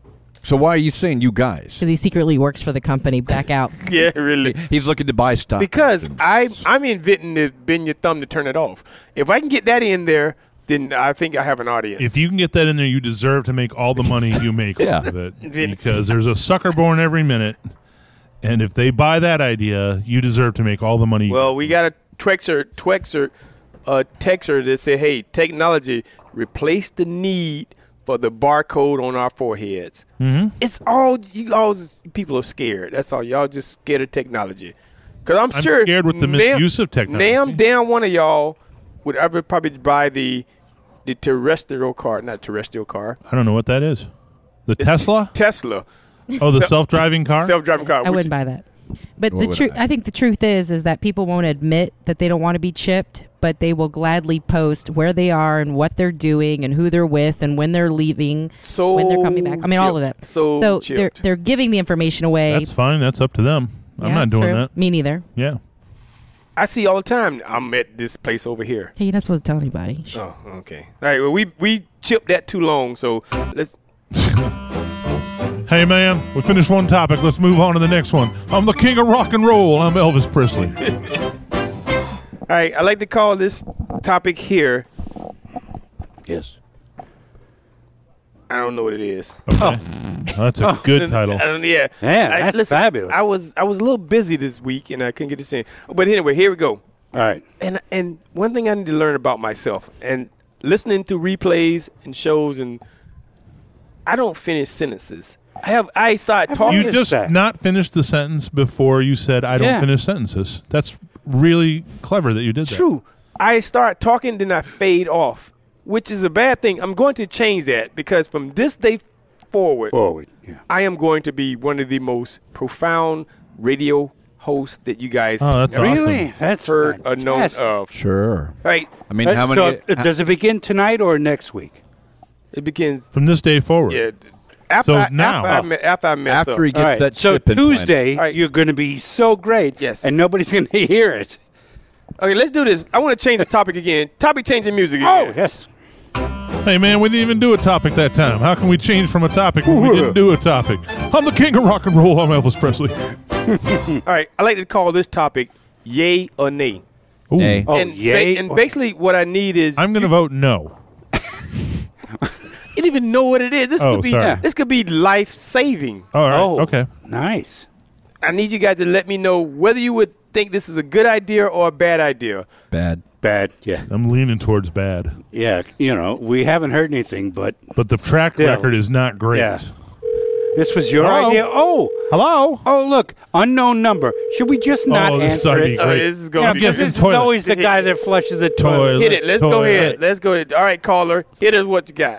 So why are you saying you guys? Because he secretly works for the company. Back out. Yeah, really. He's looking to buy stock. Because I'm inventing the bend your thumb to turn it off. If I can get that in there, then I think I have an audience. If you can get that in there, you deserve to make all the money you make Yeah. off of it. Because there's a sucker born every minute. And if they buy that idea, you deserve to make all the money. Well, we got a texter that said, hey, technology, replace the need for the barcode on our foreheads. Mm-hmm. It's all, people are scared. That's all. Y'all just scared of technology. Because I'm sure. Scared with the misuse of technology. Damn one of y'all would ever probably buy the terrestrial car, not terrestrial car. I don't know what that is. The Tesla? Tesla. Oh, the self-driving car? Self-driving car. I wouldn't buy that. But I think the truth is that people won't admit that they don't want to be chipped, but they will gladly post where they are and what they're doing and who they're with and when they're leaving, when they're coming back. I mean, all of that. So they're giving the information away. That's fine. That's up to them. I'm not doing that. Me neither. Yeah. I see all the time. I'm at this place over here. Hey, you're not supposed to tell anybody. Oh, okay. All right. Well, we chipped that too long, so let's. Hey, man, we finished one topic. Let's move on to the next one. I'm the king of rock and roll. I'm Elvis Presley. All right. I like to call this topic here. Yes. I don't know what it is. Okay. That's a good title. Yeah. Man, that's fabulous. I was a little busy this week and I couldn't get this in. But anyway, here we go. All right. And one thing I need to learn about myself and listening to replays and shows, and I don't finish sentences. I start talking. You just not finished the sentence before you said, I don't finish sentences. That's really clever that you did that. True. I start talking, then I fade off, which is a bad thing. I'm going to change that because from this day forward, I am going to be one of the most profound radio hosts that you guys that's really? awesome. That's heard or known fantastic. of. Sure. Right. I mean, how many? Does it begin tonight or next week? It begins. From this day forward. Yeah. After I mess after up. he gets Right. that So chip implanted. Tuesday, you're going to be so great, Yes. and nobody's going to hear it. Okay, let's do this. I want to change the topic again. Topic changing music Oh, again. yes. Hey, man, we didn't even do a topic that time. How can we change from a topic when we didn't do a topic? I'm the king of rock and roll. I'm Elvis Presley. All right, I like to call this topic yay or nay. Ooh. Nay. Oh, and yay. and basically what I need is I'm going to vote no. you don't even know what it is. Oh, sorry. This could be life saving. All right. Oh, Okay. Nice. I need you guys to let me know whether you would think this is a good idea or a bad idea. Bad. Bad, yeah. I'm leaning towards bad. Yeah, we haven't heard anything, but But the track Yeah. record is not great. Yeah. this was your Hello? idea. Hello? Oh, look, unknown number. Should we just not Oh, this is answer already it? great. This is You going know, to be because Getting this is toilet. always the guy that flushes the toilet. Hit it. Let's go Toilet. ahead. Let's go ahead. All right, caller. Hit us what you got.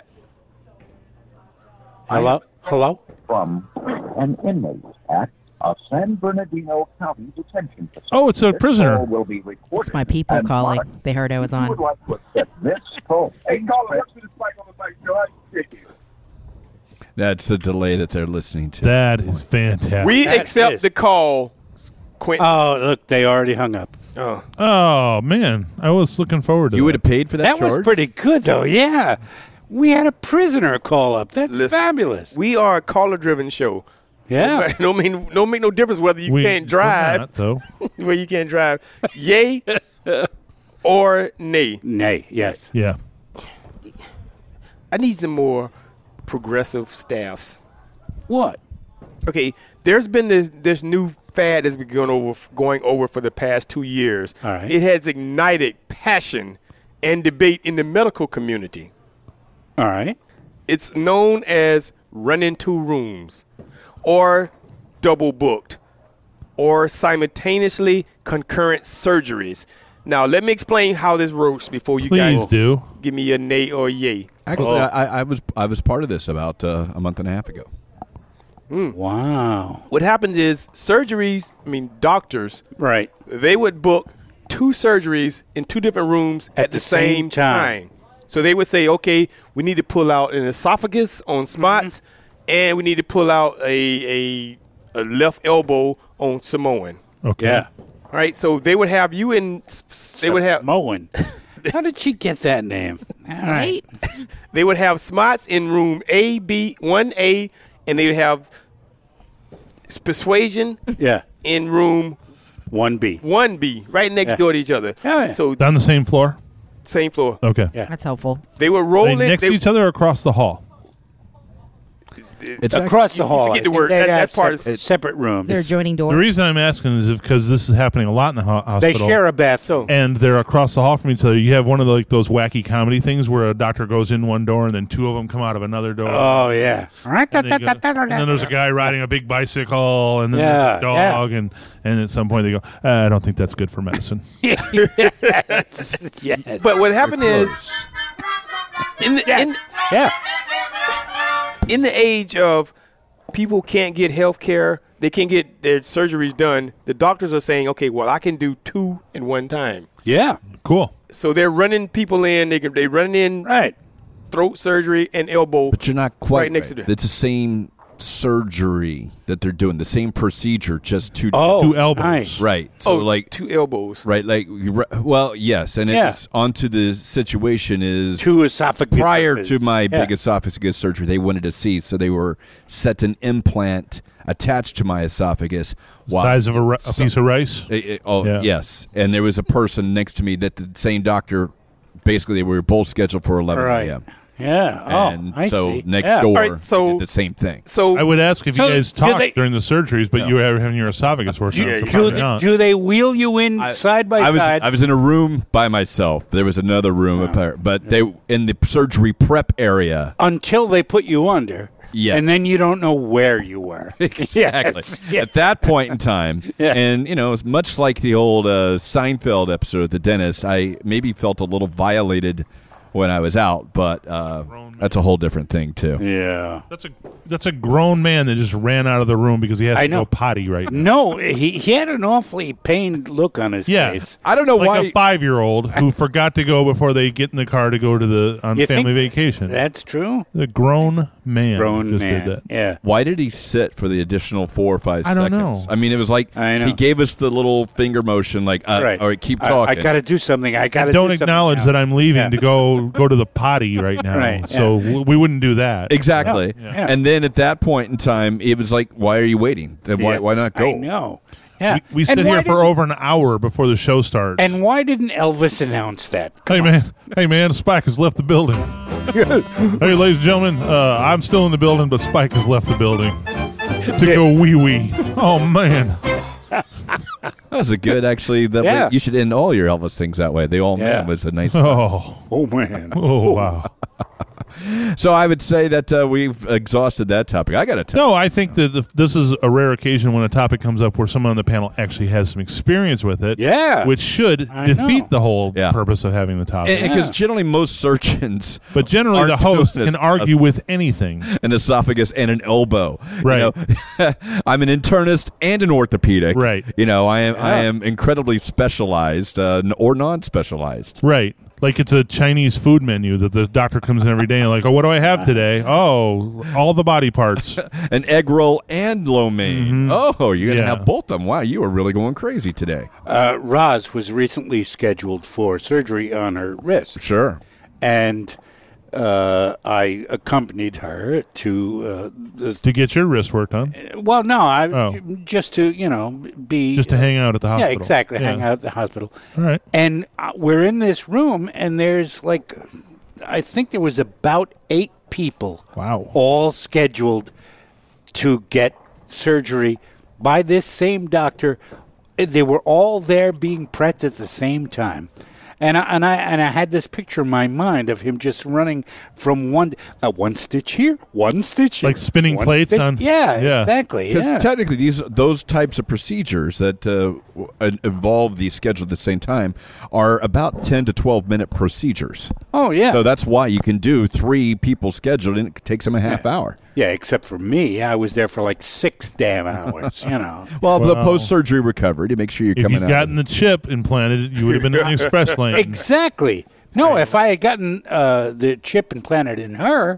Hello? Hello? From an inmate at a San Bernardino County detention facility. Oh, it's a This prisoner. call will be recorded It's my people and calling. marked. They heard I was If you would on. like to accept this call. Hey, caller, what's the spike on the mic, Joe? How you feel? That's the delay that they're listening to. That is fantastic. We That accept is. the call, Quentin. Oh, look, they already hung up. Oh, man. I was looking forward to You that. would have paid for that, That George? was pretty good, though, yeah. We had a prisoner call up. That's Listen, fabulous. We are a caller-driven show. Yeah. Don't make no difference whether you can't we're drive. not, though. Where you can't drive. Yay or nay? Nay, yes. Yeah. I need some more progressive staffs. What? Okay, there's been this new fad that's been going over for the past 2 years. All right. It has ignited passion and debate in the medical community. All right. It's known as running two rooms, or double booked, or simultaneously concurrent surgeries. Now, let me explain how this works before you Please guys do. give me a nay or yay. Actually, I was part of this about a month and a half ago. Wow. What happens is doctors, Right. they would book two surgeries in two different rooms at the same time. So they would say, okay, we need to pull out an esophagus on spots, and we need to pull out a left elbow on Samoan. Okay. Yeah. All right, so they would have you in. They would have Moen. How did she get that name? All right. they would have spots in room A, B, 1A, and they'd have persuasion in room 1B, right next door to each other. Yeah. So On the same floor? same floor. Okay. Yeah. That's helpful. They were Are they rolling next to each other or across the hall? It's Across the hall. forget I the think word. they'd That have part is- separate rooms. They're adjoining The door. reason I'm asking is because this is happening a lot in the hospital. They share a bathroom. and they're across the hall from each other. You have one of those wacky comedy things where a doctor goes in one door and then two of them come out of another door. Oh, yeah. And then there's a guy riding a big bicycle, and then there's a dog, and at some point they go, I don't think that's good for medicine. Yes. But what happened is, in the age of people can't get health care, they can't get their surgeries done, the doctors are saying, okay, well, I can do 2 in one time. Yeah. Cool. So they're running people in. They running in throat surgery and elbow. But you're not quite right next to them. It's the same surgery that they're doing, the same procedure, just two elbows. Nice. Right. So like 2 elbows. right, like well, yes, and it's onto the situation is 2 esophaguses. prior to my big esophagus surgery, they wanted to see, so they were set an implant attached to my esophagus. Size of a piece of rice? Yes. And there was a person next to me that the same doctor, basically they were both scheduled for 11 a.m. Yeah. And I so see. next Yeah. door, All right, so- did the same thing. So I would ask if you guys do talked they- during the surgeries, but you were having your esophagus worked out. So probably not. Do they wheel you in side by side? I was in a room by myself. There was another room apart, but they in the surgery prep area. Until they put you under. Yeah. And then you don't know where you were. Exactly. Yes. At that point in time, and it's much like the old Seinfeld episode of The Dentist, I maybe felt a little violated when I was out, but that's a whole different thing too. Yeah. That's a grown man that just ran out of the room because he has to know. go potty right now. No, he had an awfully pained look on his face. I don't know Like why. a 5-year-old who forgot to go before they get in the car to go to the You family think vacation. That's true. The grown man just man. did that. Yeah. Why did he sit for the additional 4 or 5 I seconds? don't know. I mean, it was like I know. he gave us the little finger motion, like, all right, keep talking. I got to do something. I got to Don't acknowledge that I'm leaving to go to the potty right now. Right, So we wouldn't do that. Exactly. Yeah. And then at that point in time, it was like, why are you waiting? Then why not go? I know. Yeah. We sit And why here for didn't- over an hour before the show starts. And why didn't Elvis announce that? Hey man, Spike has left the building. Hey, ladies and gentlemen, I'm still in the building, but Spike has left the building to go wee. Oh man, That was a good, actually. Yeah. You should end all your Elvis things that way. The old man was a nice. oh man. wow. So I would say that we've exhausted that topic. I got a topic. No, I think that this is a rare occasion when a topic comes up where someone on the panel actually has some experience with it. Yeah. Which should I defeat know. the whole purpose of having the topic. Because generally most surgeons, but generally the aren't host doing can this. argue with anything. An esophagus and an elbow. Right. I'm an internist and an orthopedic. Right. I am incredibly specialized or non-specialized. Right. Like it's a Chinese food menu that the doctor comes in every day and like, oh, what do I have today? Oh, all the body parts. An egg roll and lo mein. Mm-hmm. Oh, you're going to have both of them. Wow, you are really going crazy today. Roz was recently scheduled for surgery on her wrist. Sure. And I accompanied her to get your wrist worked on. Well, no, just to be just to hang out at the hospital. Yeah, exactly, hang out at the hospital. All right. And we're in this room, and there's I think there was about 8 people. Wow. All scheduled to get surgery by this same doctor. They were all there being prepped at the same time. And I had this picture in my mind of him just running from one stitch here, one stitch here, like spinning one plates stitch. on. Yeah, exactly. Because technically, those types of procedures that involve the schedule at the same time are about 10 to 12 minute procedures. Oh yeah. So that's why you can do 3 people scheduled, and it takes them a half hour. Yeah, except for me, I was there for 6 damn hours. Well, the post-surgery recovery to make sure you're if coming you'd gotten the chip implanted, you would have been in the express lane. Exactly. No, if I had gotten the chip implanted in her,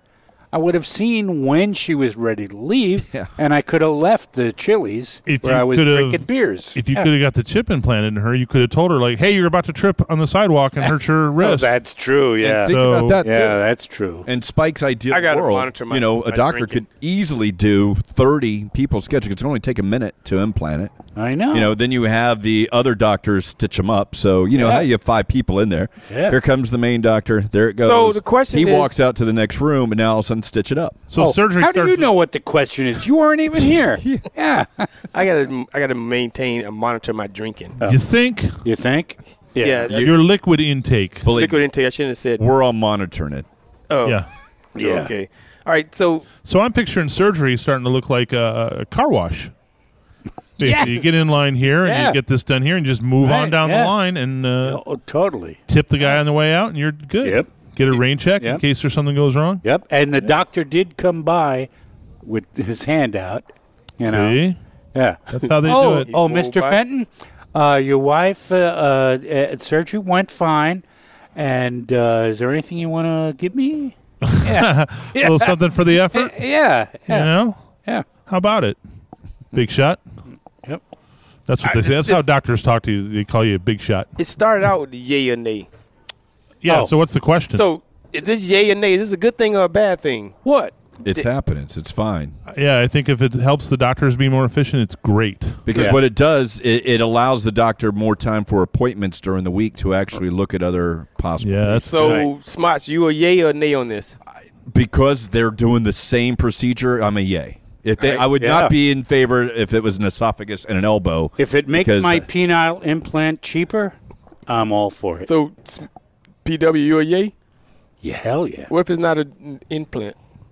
I would have seen when she was ready to leave, and I could have left the Chili's where I was drinking beers. If you could have got the chip implanted in her, you could have told her, like, hey, you're about to trip on the sidewalk and hurt your wrist. That's true, yeah. And think about that, too. Yeah, that's true. In Spike's ideal I gotta world, monitor my- a my doctor drinking. could easily do 30 people's schedule. It can only take a minute to implant it. I know. Then you have the other doctors stitch them up. So, how you have 5 people in there. Yeah. Here comes the main doctor. There it goes. So the question he is- walks out to the next room, and now all of a sudden stitch it up. So surgery How do starts you know what the question is? You weren't even here. Yeah. I gotta maintain and monitor my drinking. You think? You think? Yeah. Your liquid intake. Believe Liquid intake. I shouldn't have said. we're all monitoring it. Oh. Yeah. Yeah. Okay. All right. So So I'm picturing surgery starting to look like a car wash. Basically, you get in line here and Yeah. you get this done here and just move on Right, down yeah. the line and Oh, totally. tip the guy on the way out and you're good. Yep. Get a rain check in Yep. case there's something goes wrong. Yep. And the doctor did come by with his hand out. See? Yeah. That's how they do Oh, it. oh, He Mr. pulled by. Fenton, your wife at surgery went fine. And is there anything you want to give me? Yeah. A little something for the effort. Yeah. You know? Yeah. How about it? Big shot? Yep. That's what they say. That's how doctors talk to you. They call you a big shot. it started out with the yay or nay. Yeah, Oh. so what's the question? So is this yay or nay? Is this a good thing or a bad thing? What? It's happening. It's fine. yeah, I think if it helps the doctors be more efficient, it's great. Because Yeah. what it does, it allows the doctor more time for appointments during the week to actually look at other possible. Yeah, that's So Smots, you a yay or a nay on this? Because they're doing the same procedure, I'm a yay. If they, Right. I would Yeah. not be in favor if it was an esophagus and an elbow. If it makes because- my penile implant cheaper, I'm all for it. So PW, you a yay? Yeah, hell yeah. What if it's not an implant?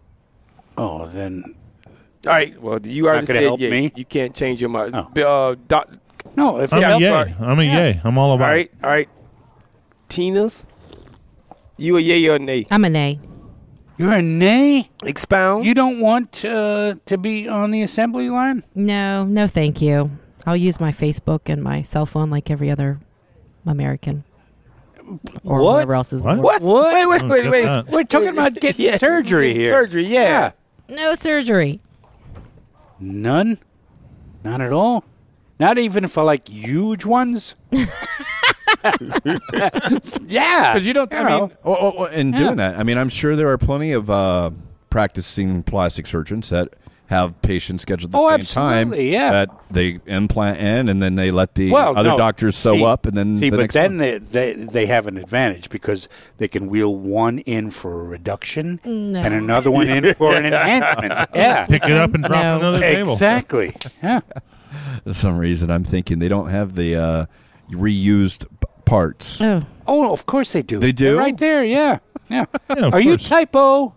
Oh, then All right. Well, you already gonna said help yay. me? You can't change your mind. Oh. Doc, no. If I'm Yeah, a yay. right. I'm a yay. I'm all all about right. All right. Tina's, you a yay or a nay? I'm a nay. you're a nay, Expound. you don't want to be on the assembly line. No, thank you. I'll use my Facebook and my cell phone like every other American. Or What? whoever else is. What? What? What? Wait. it. Get that. We're talking about getting surgery here. Surgery, yeah. No surgery. None? Not at all? Not even for like huge ones? Yeah. Because you don't, I mean, in doing that, I mean, I'm sure there are plenty of practicing plastic surgeons that have patients scheduled at the same time absolutely, yeah. that they implant in, and then they let the Well, other no. doctors sew See- up, and then See, the but next then one. they have an advantage because they can wheel one in for a reduction No. and another one in for an enhancement. Yeah. Pick it up and drop it on No. another table. Exactly. Yeah. For some reason, I'm thinking they don't have the reused parts. Oh, Oh, of course they do. They do? They're right there. Yeah. Yeah. Yeah, of Are you course. typo?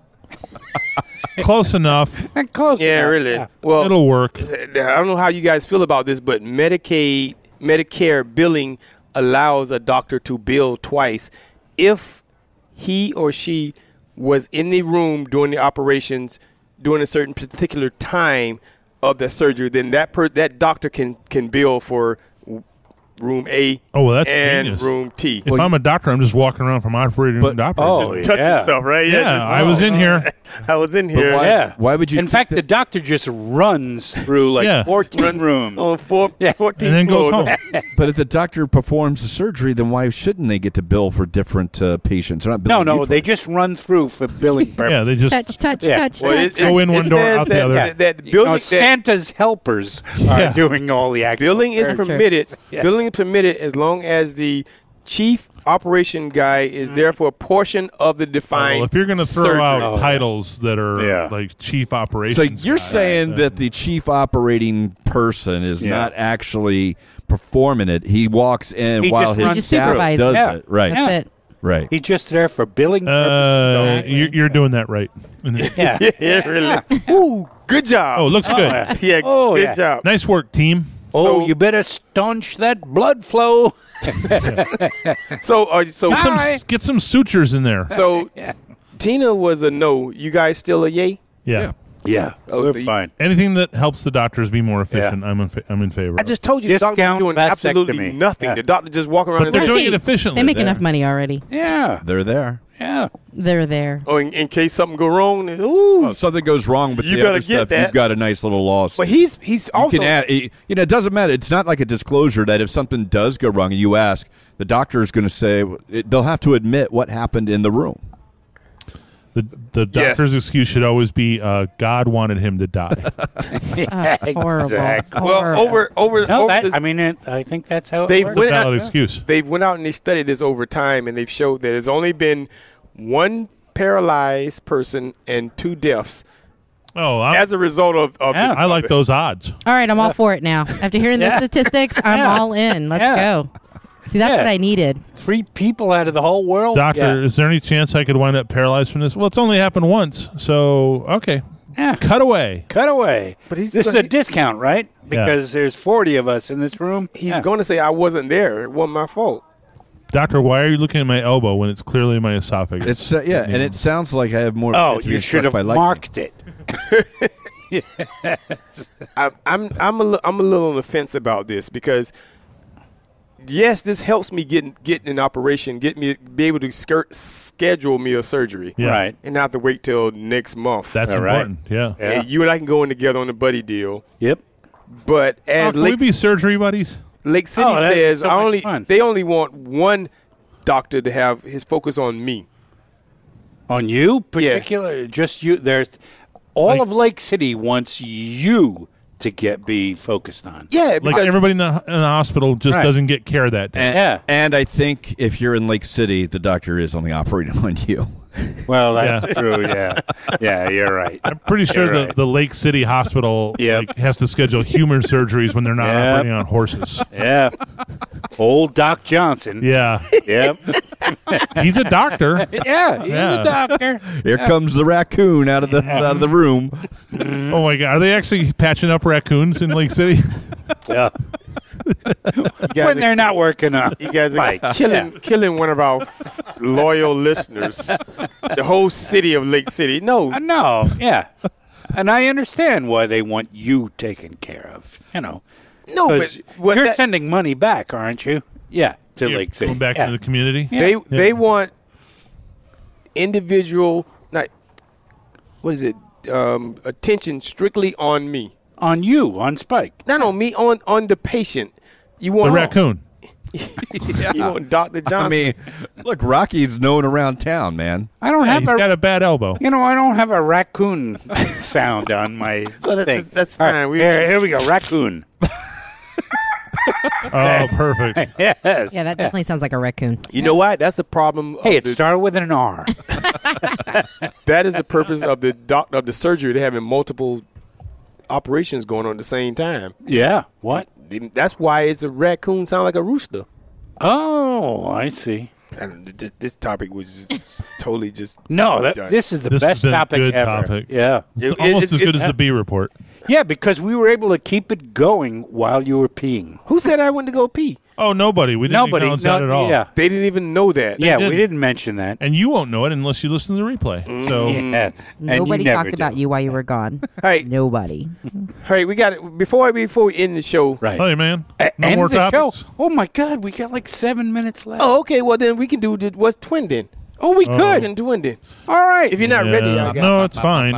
Close enough. Close. Yeah, enough. really. Yeah. Well, It'll work. I don't know how you guys feel about this, but Medicare billing allows a doctor to bill twice if he or she was in the room during the operations during a certain particular time of the surgery. Then that doctor can bill for room A Oh, well, that's and genius. room T. If I'm a doctor, I'm just walking around from operating room to operating room. Touching stuff, right? Yeah, I was in here. I was in But here. why, Yeah. why would you? In fact, the doctor just runs through like Yeah. 14 rooms. On 14 And then goes floors. home. but if the doctor performs the surgery, then why shouldn't they get to bill for different patients? They're not No, billing you they just run through for billing purposes. Yeah, they just touch, Yeah. touch. Well, touch. Go in one door, says out the that- other. That the You building, know, that Santa's helpers are doing all the acting. billing is That's true. permitted. Yeah. Billing is permitted as long as the chief operation guy is there for a portion of the defined. Well, if you're going to throw surgery. out titles that are Yeah. like chief operations, So you're guy, saying that the chief operating person is Yeah. not actually performing it. He walks in He while just his runs staff supervise does Yeah. it. Right. That's Yeah. it. Right. He's just there for billing purposes. you're doing that right. Yeah. yeah, really. Ooh, good job. Oh, looks good. yeah. yeah, Oh, good yeah. job. Nice work, team. Oh, So- you better staunch that blood flow. So, Get some sutures in there. so Tina was a no. You guys still a yay? Yeah. Yeah, Oh, we're so you- fine. Anything that helps the doctors be more efficient, I'm in favor. I just told you the doctor's Discount doing vasectomy. absolutely nothing. Yeah. The doctor just walking around. But and they're saying, doing it efficiently. They make there. enough money already. Yeah. They're there. Yeah. They're there. Oh, in case something go wrong, ooh. If something goes wrong with You the better other get stuff, that. you've got a nice little loss. But he's also You can add, it doesn't matter. It's not like a disclosure that if something does go wrong and you ask, the doctor is going to say they'll have to admit what happened in the room. The doctor's excuse should always be God wanted him to die. Horrible. Exactly. well over No, over this, I think that's how it They works. went Valid out, excuse. They went out and they studied this over time, and they've showed that there's only been one paralyzed person and 2 deaths Oh, as a result of Yeah. I like those odds. All right, I'm all for it now. After hearing the statistics, I'm all in. Let's go. See, that's what I needed. 3 people out of the whole world. Doctor, is there any chance I could wind up paralyzed from this? Well, it's only happened once, so okay. Yeah. Cut away. Cut away. But This is a discount, right? Because there's 40 of us in this room. He's going to say I wasn't there. It wasn't my fault. Doctor, why are you looking at my elbow when it's clearly my esophagus? It's and it sounds like I have more. Oh, chance of you being should struck have by lightning. marked it. I'm a little on the fence about this because yes, this helps me get an operation, be able to schedule me a surgery, Yeah. Right. and not have to wait till next month. That's All right. important. Yeah. Yeah. You and I can go in together on a buddy deal. Yep. But as Can we Lake, be surgery buddies? Lake City Oh, that's says, so much fun. they only want one doctor to have his focus on me. On you, particular, just you. There's all of Lake City wants you to be focused on. Yeah, Like because everybody in the hospital just Right. doesn't get care that day. And, Yeah. and I think if you're in Lake City, the doctor is only operating on you. Well, that's true. Yeah. Yeah, you're right. I'm pretty sure You're right. the Lake City Hospital Yep. has to schedule human surgeries when they're not Yep. operating on horses. Yeah. Old Doc Johnson. Yeah. Yep. He's a doctor. Yeah, he's Yeah. a doctor. Here comes the raccoon out of the room. Oh, my God. Are they actually patching up raccoons in Lake City? Yeah. you When guys, they're not working on. you guys are killing one of our loyal listeners. The whole city of Lake City. No, No, yeah. And I understand why they want you taken care of. no, 'Cause but what you're that- sending money back, aren't you? Yeah, to Lake City. Going back yeah. into the community? they want individual, not what is it? Attention strictly on me, On you, on Spike. not on me, on the patient. You want The raccoon. You want Dr. Johnson? I mean, look, Rocky's known around town, man. I don't Yeah, have he's a got a bad elbow. I don't have a raccoon sound on my Well, thing. that's All fine. Here we go, raccoon. Oh, perfect. Yes. Yeah, that definitely sounds like a raccoon. You know what? That's the problem. Hey, of it started with an R. that is the purpose of the surgery. They're having multiple operations going on at the same time. Yeah. What? That's why it's a raccoon sound like a rooster. Oh, I see. And this topic was just totally just No, done. this is the This has best been a topic good ever. topic. Yeah. Almost as good it's- as the B report. Yeah, because we were able to keep it going while you were peeing. Who said I went to go pee? Oh, nobody. We didn't Nobody. acknowledge that at all. Yeah. They didn't even know that. Yeah, didn't. we didn't mention that. And you won't know it unless you listen to the replay. So Yeah. Nobody never talked do. about you while you were gone. Hey, Nobody. hey, we got it. Before we end the show. Right. hey, man. No End more the topics. show. Oh, my God. We got like 7 minutes left. Oh, okay. Well, then we can do what's twin then. Oh, we We could. can twin then. All right. If you're not ready, I got No, it's fine.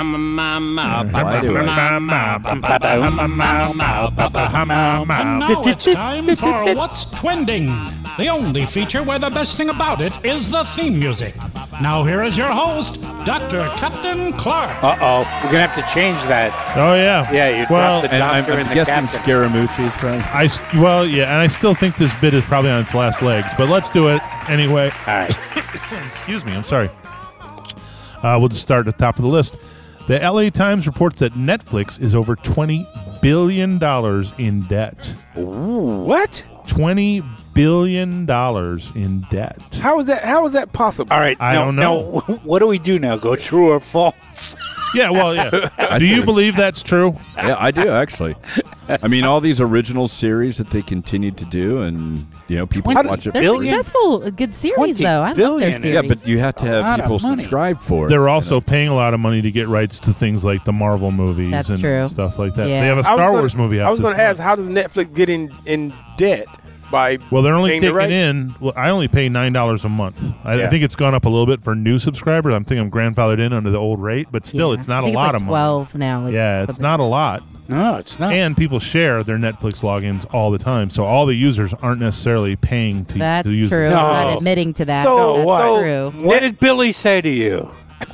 And now it's time for What's Twending, the only feature where the best thing about it is the theme music. Now here is your host, Dr. Captain Clark. Uh-oh. We're going to have to change that. Oh, yeah. Yeah, you well, dropped the And I'm doctor and the guessing captain. Scaramucci's probably. well, yeah, and I still think this bit is probably on its last legs, but let's do it anyway. All right. Excuse me, I'm sorry. We'll just start at the top of the list. The LA Times reports that Netflix is over $20 billion in debt. What? $20 billion in debt. How is that possible? All right. I don't know. Now, what do we do now? Go true or false? Yeah, well, yeah. Do you believe that's true? Yeah, I do actually. I mean, all these original series that they continue to do, and people watch it. They're successful. A good series, 20 though. I love their billion. series. Yeah, but you have to A have lot people of money. subscribe for it. They're also paying a lot of money to get rights to things like the Marvel movies That's and true. stuff like that. Yeah. They have a I was Star gonna- Wars movie out. I was this going to ask, month. how does Netflix get in debt? by Well, they're only paying the taking right? in. Well, I only pay $9 a month. I think it's gone up a little bit for new subscribers. I'm grandfathered in under the old rate, but still, Yeah. it's not I a think lot it's of like money. 12 now. Like Yeah, it's something. not a lot. No, it's not. And people share their Netflix logins all the time, so all the users aren't necessarily paying to That's use true. it. No. I'm not admitting to that. So That's what? true. What did Billy say to you?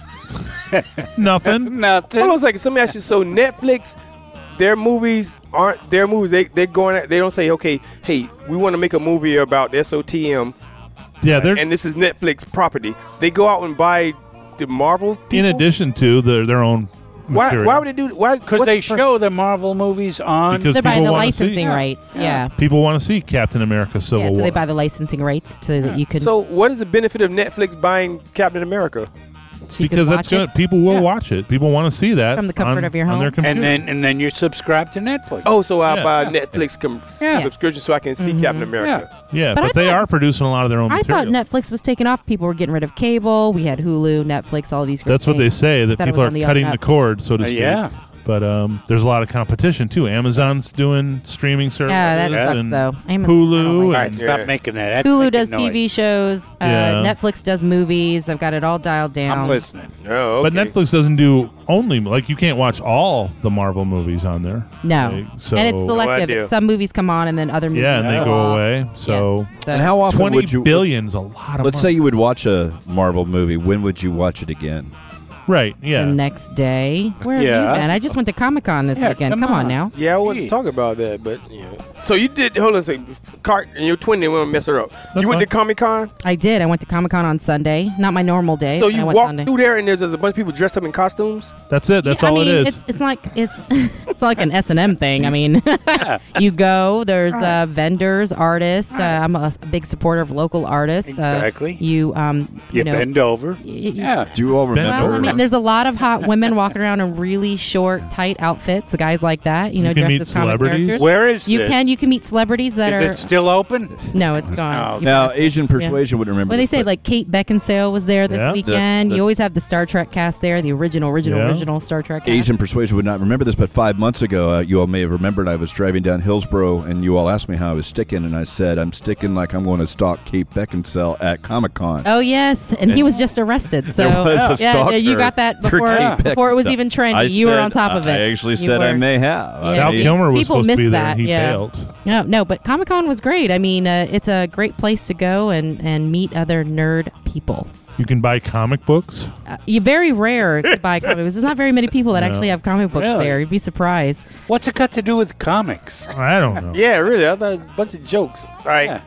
Nothing. Nothing. Hold on a second. Let me ask you. So Netflix, their movies aren't their movies. They're going. They don't say, okay, hey, we want to make a movie about SOTM, Yeah, they're and this is Netflix property. They go out and buy the Marvel people? in addition to their own Why material. would they do? Why? Because what's they the show the Marvel movies on. Because They're buying people the wanna see- licensing rights. Yeah. People want to see Captain America Civil Yeah, so War. they buy the licensing rights so that you can. So what is the benefit of Netflix buying Captain America? so you can because watch that's good. it. People will watch it. People want to see that From the comfort on, of your on their home. computer. and then you're subscribed to Netflix. Oh, so I Yeah. buy Netflix Yeah. subscription so I can see Captain America. yeah, But but, I they thought- are producing a lot of their own I thought material. Netflix was taking off. People were getting rid of cable. We had Hulu, Netflix, all these. Great That's what they things. say, that Thought it people was are on the up cutting and the up. cord, so to speak. yeah. But there's a lot of competition, too. Amazon's doing streaming services. Yeah, that sucks and though. I don't Hulu. like All that. right, stop Yeah. making that. That's Hulu making does noise. TV shows. Yeah. Netflix does movies. I've got it all dialed down. I'm listening. Oh, But okay. Netflix doesn't do only, like, you can't watch all the Marvel movies on there. No, Like, so, and it's selective. idea. Some movies come on, and then other movies. yeah, and they go go off. away. So Yes. So And how often 20 would you? billion's a lot of Let's say money. you would watch a Marvel movie. When would you watch it again? Right, yeah. The next day, where have Yeah. you been? I just went to Comic-Con this Yeah, weekend. come Come on on. now. Yeah, I wouldn't Jeez. talk about that, but yeah. So you did. Hold on a second. Cart and your twin didn't want to mess her up. That's you went fine. to Comic Con. I did. I went to Comic-Con on Sunday. Not my normal day. So but I you went walk Sunday. through there and there's just a bunch of people dressed up in costumes. That's it. That's Yeah, all I mean, it is. It's like it's like an S&M thing. I mean, you go. There's vendors, artists. I'm a big supporter of local artists. Exactly. You You know, bend over. y- Yeah. Do you all Ben- remember? Well, I mean, there's a lot of hot women walking around in really short, tight outfits. Guys like that, you know, You can dressed meet as comic celebrities? characters. Where is You this? can meet celebrities that Is are it still open? no, it's gone. Oh, You now, missed it. Asian Persuasion would remember. Well, they this, say but like Kate Beckinsale was there this Yeah. weekend. That's- You always have the Star Trek cast there, the original Yeah. Star Trek cast. Asian Persuasion would not remember this, but 5 months ago, you all may have remembered I was driving down Hillsborough, and you all asked me how I was sticking, and I said I'm sticking like I'm going to stalk Kate Beckinsale at Comic-Con. Oh yes, and he was just arrested. So There was a yeah, stalker you got that for before Kate before it was Beckinsale. even trendy. I You were on said- top of it. I actually You said I were. may have. Yeah. Val see, Kilmer was people supposed to be miss there. that, He yeah. bailed. No, but Comic Con was great. I mean, it's a great place to go and meet other nerd people. You can buy comic books. You're very rare to buy comic books. There's not very many people that No. actually have comic books Really? there. You'd be surprised. What's it got to do with comics? I don't know. Yeah, really. I thought it was a bunch of jokes. All right, Yeah.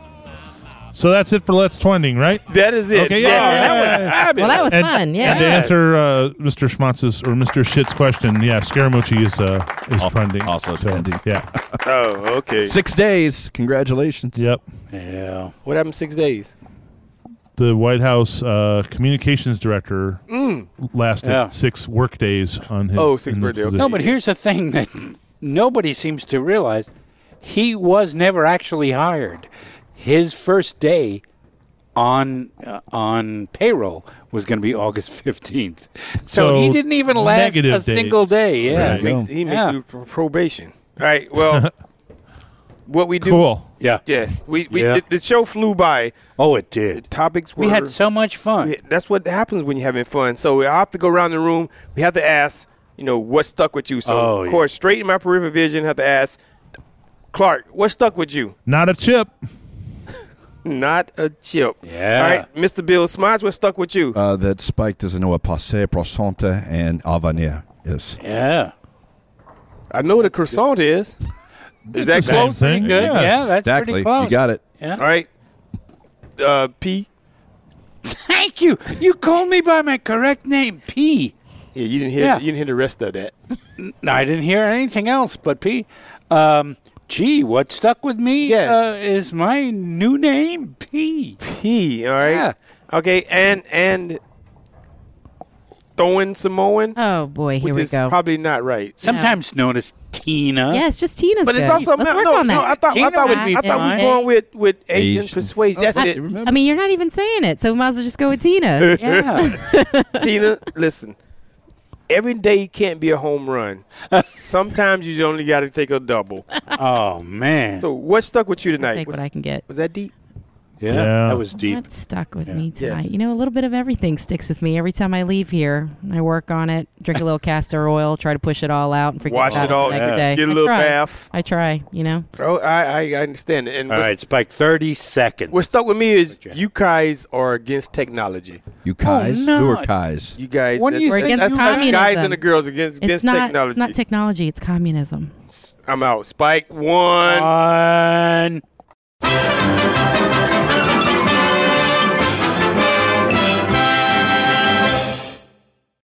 So that's it for Let's Twending, right? that is it. Okay, yeah, yeah. that was fabulous. Well, that was fun. Yeah. And to answer Mr. Schmotz's or Mr. Shit's question, yeah, Scaramucci is trending. also So, trending. Yeah. Oh, okay. 6 days. Congratulations. Yep. Yeah. What happened 6 days? The White House communications director lasted Yeah. 6 work days on his. Oh, 6 in the birthday, okay. position. No, but here's the thing that nobody seems to realize. He was never actually hired. His first day on payroll was going to be August 15th. So he didn't even last negative a single days. day. Yeah. Right. go. He made Yeah. you for probation. All right. Well, what we do? Cool. Yeah. Yeah. We Yeah. The show flew by. Oh, it did. Topics were. We had so much fun. That's what happens when you're having fun. So I have to go around the room. We have to ask, what stuck with you? So, Oh, of yeah. course, straight in my peripheral vision, have to ask, Clark, what stuck with you? Not a chip. Not a chip. Yeah. All right, Mr. Bill Smides, what stuck with you? That Spike doesn't know what passé, présente, and avenir is. Yeah. I know what a croissant is. Is that the same close? thing. Good. Yes. Yeah, that's Exactly. pretty close. You got it. Yeah. All right. P. Thank you. You called me by my correct name, P. Yeah, you didn't hear. Yeah. You didn't hear the rest of that. No, I didn't hear anything else but P. Gee, what stuck with me is my new name, P. P. All right. Yeah. Okay, and throwing Samoan, Oh boy, here which we is go. probably not right. Sometimes known as Tina. Yeah, it's just Tina's. But it's good. also Let's work no. on that. I thought Tina would be we was fine. going with Asian Asian. persuasion. That's it. Remember? I mean, you're not even saying it, so we might as well just go with Tina. Yeah. Tina, listen. every day can't be a home run. Sometimes you only got to take a double. Oh, man. So what stuck with you tonight? Take what I can get. Was that deep? Yeah, that was deep. That stuck with me tonight. You know, a little bit of everything sticks with me every time I leave here. I work on it, drink a little castor oil, try to push it all out, and forget Wash about it all, the next day. get a little bath. I try, you know. Oh, I understand it. And all right, Spike, 30 seconds. What stuck with me is you guys are against technology. You guys? no. Who are guys? You guys. What do you think? That's communism. guys and the girls against technology. It's not technology. It's communism. I'm out. Spike 1.